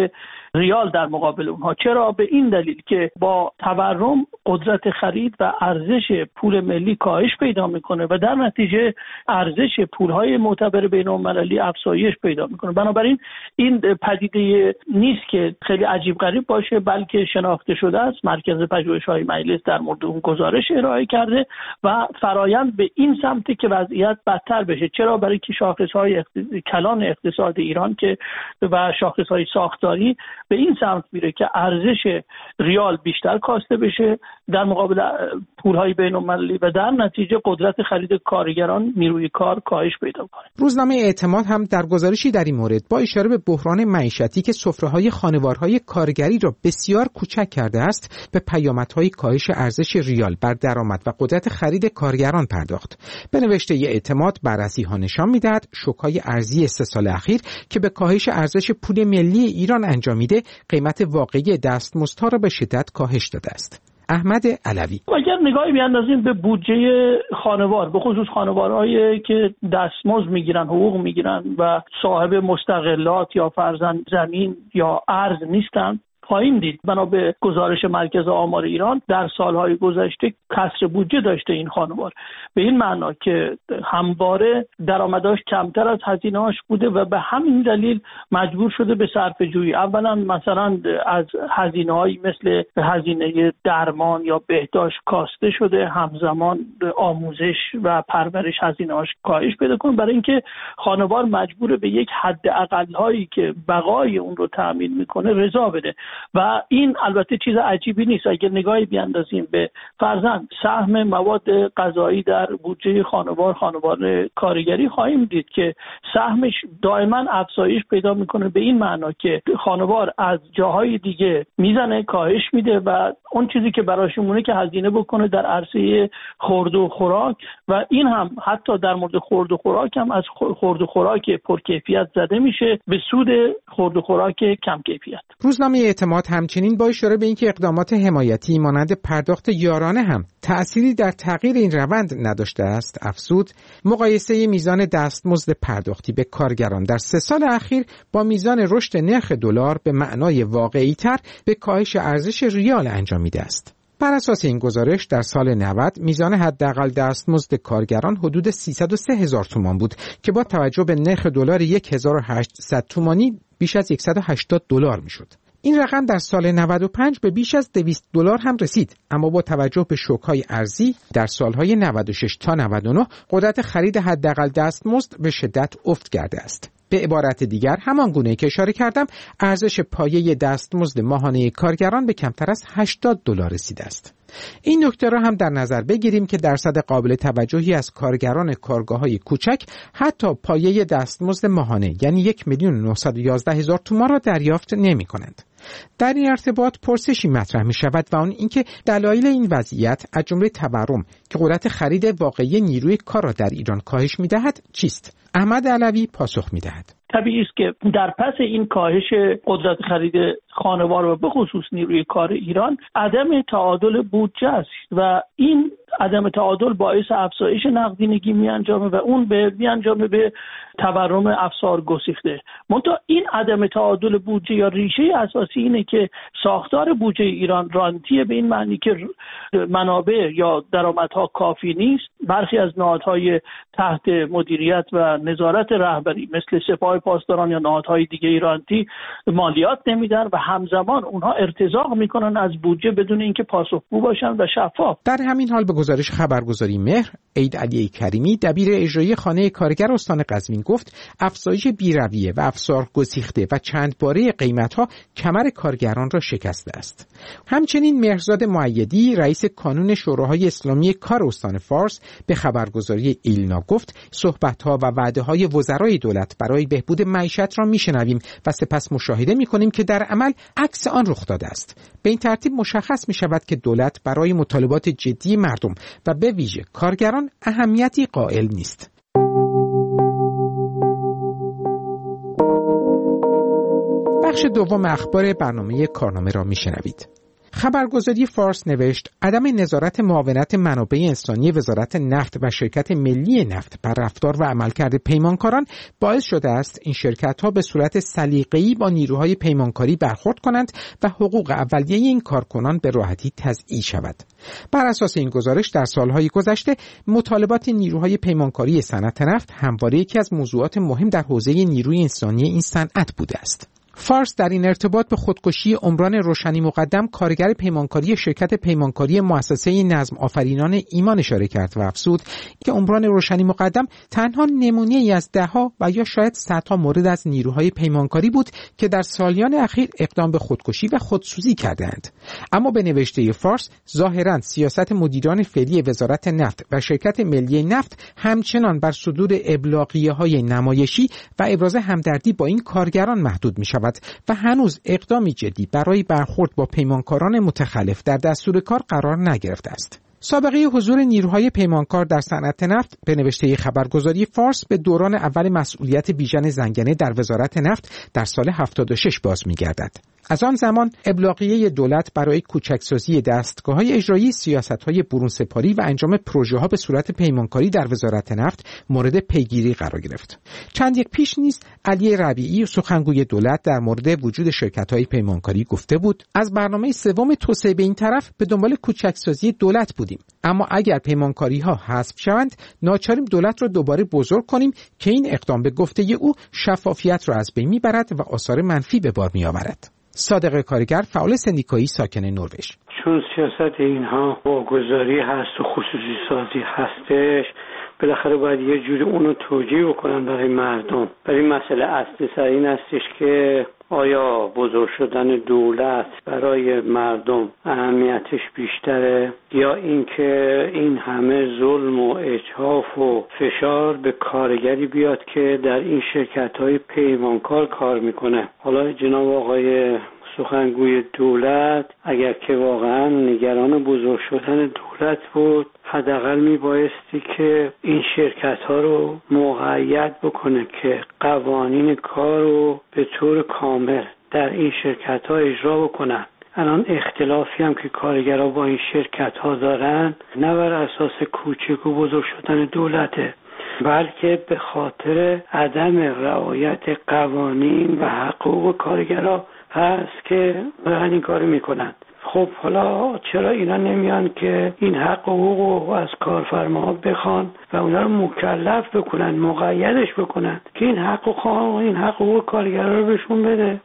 ریال در مقابل اونها. چرا؟ به این دلیل که با تورم قدرت خرید و ارزش پول ملی کاهش پیدا میکنه و در نتیجه ارزش پولهای معتبر بین‌المللی افزایش پیدا میکنه. بنابراین این پدیده نیست که خیلی عجیب غریب باشه، بلکه شناخته شده است. مرکز پژوهش‌های مجلس در مورد اون گزارش ارائه کرده و فرایند به این سمتی که وضعیت بدتر بشه. چرا؟ برای که شاخص‌های اقتصاد... کلان اقتصاد ایران که و شاخص‌های ساختاری به این سمت میره که ارزش ریال بیشتر کاسته بشه در مقابل پول‌های بین‌المللی و در نتیجه قدرت خرید کارگران، نیروی کار کاهش پیدا کنه. روزنامه اعتماد هم در گزارشی در این مورد با اشاره به بحران معیشتی که سفره‌های خانوارهای کارگری را بسیار کوچک کرده است، به پیامدهای کاهش ارزش ریال بر درآمد و قدرت خرید کارگران پرداخت. به نوشته اعتماد بررسی‌ها نشان می‌دهد شوک‌های ارزی سه سال اخیر که به کاهش ارزش پول ملی ایران انجامیده، قیمت واقعی دستمزدها را به شدت کاهش داده است. احمد علوی: اگر نگاهی بیاندازیم به بودجه خانوار، به خصوص خانوارهایی که دستمزد میگیرن، حقوق میگیرن و صاحب مستقلات یا فرزند زمین یا ارض نیستن، خواهیم دید بنا به گزارش مرکز آمار ایران در سالهای گذشته کسر بودجه داشته این خانوار، به این معنا که همواره درآمداش کمتر از هزینه‌اش بوده و به همین دلیل مجبور شده به صرفه‌جویی. اولا مثلا از هزینه‌هایی مثل هزینه درمان یا بهداشت کاسته شده، همزمان آموزش و پرورش هزینه‌اش کاهش پیدا کنه، برای اینکه خانوار مجبور به یک حد اقل‌هایی که بقای اون رو تأمین میکنه رضا بده. و این البته چیز عجیبی نیست. اگر نگاهی بیاندازیم به فرضاً سهم مواد غذایی در بودجه خانوار خانوار کارگری، خواهیم دید که سهمش دائما افزایش پیدا میکنه، به این معنا که خانوار از جاهای دیگه میزنه، کاهش میده و اون چیزی که براش مونه که هزینه بکنه در عرصه خورد و خوراک، و این هم حتی در مورد خورد و خوراک هم از خورد و خوراک پرکیفیت زده میشه به سود خورد و خوراک کم کیفیت. روزنامه اعتماد همچنین با اشاره به اینکه اقدامات حمایتی مانند پرداخت یارانه هم تأثیری در تغییر این روند نداشته است، افزود مقایسه میزان دستمزد پرداختی به کارگران در سه سال اخیر با میزان رشد نرخ دلار به معنای واقعی‌تر به کاهش ارزش ریال انجامیده است. بر اساس این گزارش در سال نود میزان حداقل دستمزد کارگران حدود سیصد و سه هزار تومان بود که با توجه به نرخ دلار هزار و هشتصد تومانی بیش از صد و هشتاد دلار میشد. این رقم در سال نود و پنج به بیش از دویست دلار هم رسید، اما با توجه به شوک‌های ارزی در سالهای نود و شش تا نود و نه قدرت خرید حداقل دستمزد به شدت افت کرده است. به عبارت دیگر، همان گونه‌ای که اشاره کردم، ارزش پایه دستمزد ماهانه کارگران به کمتر از هشتاد دلار رسیده است. این نکته را هم در نظر بگیریم که درصد قابل توجهی از کارگران کارگاه‌های کوچک حتی پایه دستمزد ماهانه یعنی یک میلیون و نهصد و یازده هزار تومان را دریافت نمی‌کنند. در این ارتباط پرسشی مطرح می شود و آن اینکه دلایل این وضعیت از جمله تورم که قدرت خرید واقعی نیروی کار را در ایران کاهش می دهد چیست؟ احمد علوی پاسخ می دهد. طبیعی است که در پس این کاهش قدرت خرید خانوار و به خصوص نیروی کار ایران عدم تعادل بودجه است و این عدم تعادل باعث افزایش نقدینگی می انجامه و اون به می انجامه به تورم افسار گسیخته. منتها این عدم تعادل بودجه یا ریشه اساسی اینه که ساختار بودجه ایران رانتیه، به این معنی که منابع یا درآمدها کافی نیست. برخی از نهادهای تحت مدیریت و نظارت رهبری مثل سپاه پاسداران یا نهادهای دیگه رانتی مالیات نمیدن و همزمان اونها ارتزاق میکنن از بودجه بدون اینکه پاسخگو باشن و شفاف. در همین حال به گزارش خبرگزاری مهر، عید علی کریمی دبیر اجرایی خانه کارگر استان قزوین گفت افزایش بی‌رویه و افسار گسیخته و چند باره قیمت‌ها کمر کارگران را شکسته است. همچنین مهرزاد مؤیدی رئیس کانون شوراهای اسلامی کار استان فارس به خبرگزاری ایلنا گفت صحبت‌ها و وعده‌های وزرای دولت برای بهبود معیشت را میشنویم و سپس مشاهده می‌کنیم که در عمل عکس آن رخ داده است. به این ترتیب مشخص می‌شود که دولت برای مطالبات جدی مردم و به ویژه کارگران اهمیتی قائل نیست. بخش دوم اخبار برنامه کارنامه را میشنوید. خبرگزاری فارس نوشت عدم نظارت معاونت منابع انسانی وزارت نفت و شرکت ملی نفت بر رفتار و عملکرد پیمانکاران باعث شده است این شرکت‌ها به صورت سلیقه‌ای با نیروهای پیمانکاری برخورد کنند و حقوق اولیه این کارکنان به راحتی تضییع شود. بر اساس این گزارش در سالهای گذشته مطالبات نیروهای پیمانکاری صنعت نفت همواره یکی از موضوعات مهم در حوزه نیروی انسانی این صنعت بوده است. فارس در این ارتباط به خودکشی عمران روشنی مقدم کارگر پیمانکاری شرکت پیمانکاری مؤسسه نظم آفرینان ایمان اشاره کرد و افزود که عمران روشنی مقدم تنها نمونه‌ای از ده‌ها و یا شاید صدها مورد از نیروهای پیمانکاری بود که در سالیان اخیر اقدام به خودکشی و خودسوزی کردند. اما به نوشته فارس ظاهراً سیاست مدیران فعلی وزارت نفت و شرکت ملی نفت همچنان بر صدور ابلاغیه‌های نمایشی و ابراز همدردی با این کارگران محدود می‌شود و هنوز اقدامی جدی برای برخورد با پیمانکاران متخلف در دستور کار قرار نگرفته است. سابقه حضور نیروهای پیمانکار در صنعت نفت به نوشته خبرگزاری فارس به دوران اول مسئولیت بیژن زنگنه در وزارت نفت در سال هفتاد و شش باز می‌گردد. از آن زمان ابلاغیه دولت برای کوچکسازی دستگاه‌های اجرایی سیاست‌های برون سپاری و انجام پروژه‌ها به صورت پیمانکاری در وزارت نفت مورد پیگیری قرار گرفت. چند یک پیش نیز علی ربیعی سخنگوی دولت در مورد وجود شرکت‌های پیمانکاری گفته بود از برنامه سوم توسعه به این طرف به دنبال کوچکسازی دولت بودیم، اما اگر پیمانکاری‌ها حذف شوند ناچاریم دولت را دوباره بزرگ کنیم که این اقدام به گفته او شفافیت را از بین می‌برد و آثار منفی به بار می‌آورد. صادق کارگر فعال سندیکایی ساکن نروژ: چون سیاست اینها واگذاری هست و خصوصی سازی هستش، بالاخره باید یه جوری اونو توجیه بکنن برای مردم. برای مسئله اصلی سر این هستش که آیا بزرگ شدن دولت برای مردم اهمیتش بیشتره یا اینکه این همه ظلم و اجحاف و فشار به کارگری بیاد که در این شرکت‌های پیمانکار کار میکنه. حالا جناب آقای سخنگوی دولت اگر که واقعا نگران بزرگ شدن دولت بود، حداقل میبایستی که این شرکت ها رو مقید بکنه که قوانین کار رو به طور کامل در این شرکت ها اجرا بکنن. الان اختلافی هم که کارگرها با این شرکت ها دارن نه بر اساس کوچک و بزرگ شدن دولته، بلکه به خاطر عدم رعایت قوانین و حقوق کارگرها هست که دارن این کار میکنن. خب حالا چرا اینا نمیان که این حق و حقوق رو از کارفرماها بخوان و اونا رو مکلف بکنن، مقیدش بکنن که این حق و حقوق این حق و حقوق کارگرها رو بهشون بده.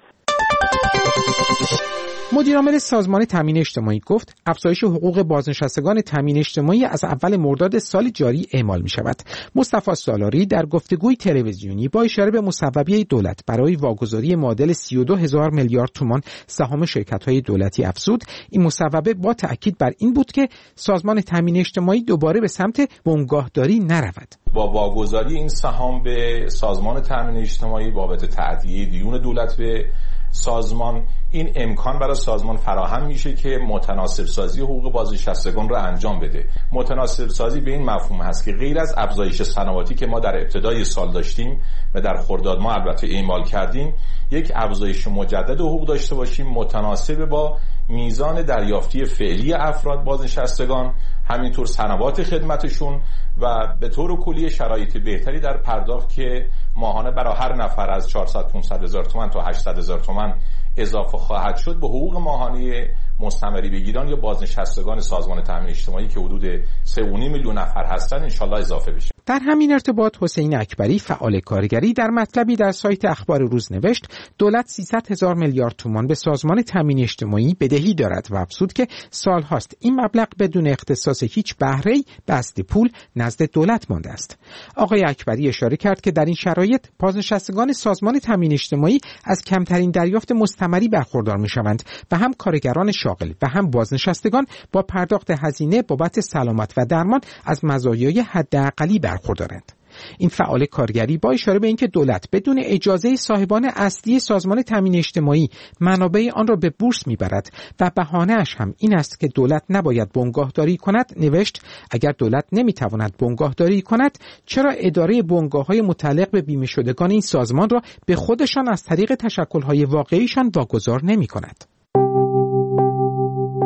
مدیر عامل سازمان تامین اجتماعی گفت افزایش حقوق بازنشستگان تامین اجتماعی از اول مرداد سال جاری اعمال می شود. مصطفی سالاری در گفتگوی تلویزیونی با اشاره به مصوبه دولت برای واگذاری معادل سی و دو هزار میلیارد تومان سهام شرکت‌های دولتی افزود این مصوبه با تأکید بر این بود که سازمان تامین اجتماعی دوباره به سمت بنگاهداری نرود. با واگذاری این سهام به سازمان تامین اجتماعی بابت تأدیه دیون دولت به سازمان، این امکان برای سازمان فراهم میشه که متناسب سازی حقوق بازنشستگان رو انجام بده. متناسب سازی به این مفهوم هست که غیر از افزایش صنواتی که ما در ابتدای سال داشتیم و در خرداد ما البته اعمال کردیم، یک افزایش مجدد حقوق داشته باشیم متناسب با میزان دریافتی فعلی افراد بازنشستگان، همینطور صنوات خدمتشون و به طور کلی شرایط بهتری در پرداخت که ماهانه برای هر نفر از چهارصد پانصد هزار تومان تا هشتصد هزار تومان اضافه خواهد شد به حقوق ماهانه مستمری بگیران یا بازنشستگان سازمان تامین اجتماعی که حدود سه و نیم میلیون نفر هستن انشالله اضافه بشه. در همین ارتباط حسین اکبری فعال کارگری در مطلبی در سایت اخبار روز نوشت دولت سیصد هزار میلیارد تومان به سازمان تامین اجتماعی بدهی دارد و افزود که سالهاست این مبلغ بدون اختصاص هیچ بهره‌ای به اصل پول نزد دولت مانده است. آقای اکبری اشاره کرد که در این شرایط بازنشستگان سازمان تامین اجتماعی از کمترین دریافت مستمری برخوردار می‌شوند و هم کارگران شاغل و هم بازنشستگان با پرداخت هزینه بابت سلامت و درمان از مزایای حداقلی برخوردارند. این فعال کارگری با اشاره به اینکه دولت بدون اجازه صاحبان اصلی سازمان تامین اجتماعی منابع آن را به بورس میبرد و بهانه‌اش هم این است که دولت نباید بنگاهداری کند، نوشت اگر دولت نمیتواند بنگاهداری کند چرا اداره بنگاه‌های متعلق به بیمه شدگان این سازمان را به خودشان از طریق تشکل‌های واقعیشان واگذار نمی‌کند؟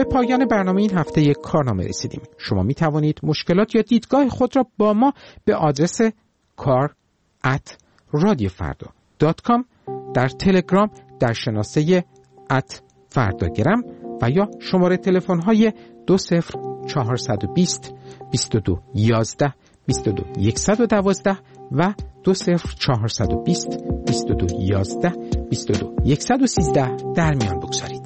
پایان برنامه این هفته یک کارنامه رسیدیم. شما می توانید مشکلات یا دیدگاه خود را با ما به آدرس کار ات رادیو فردا دات کام، در تلگرام در شناسه ات فرداگرم و یا شماره تلفن های دو صفر چهارصد و بیست بیست و دو یازده بیست و دو یکصد و دوازده و دو صفر چهارصد و بیست بیست و دو یازده بیست و دو یکصد و سیزده در میان بگذارید.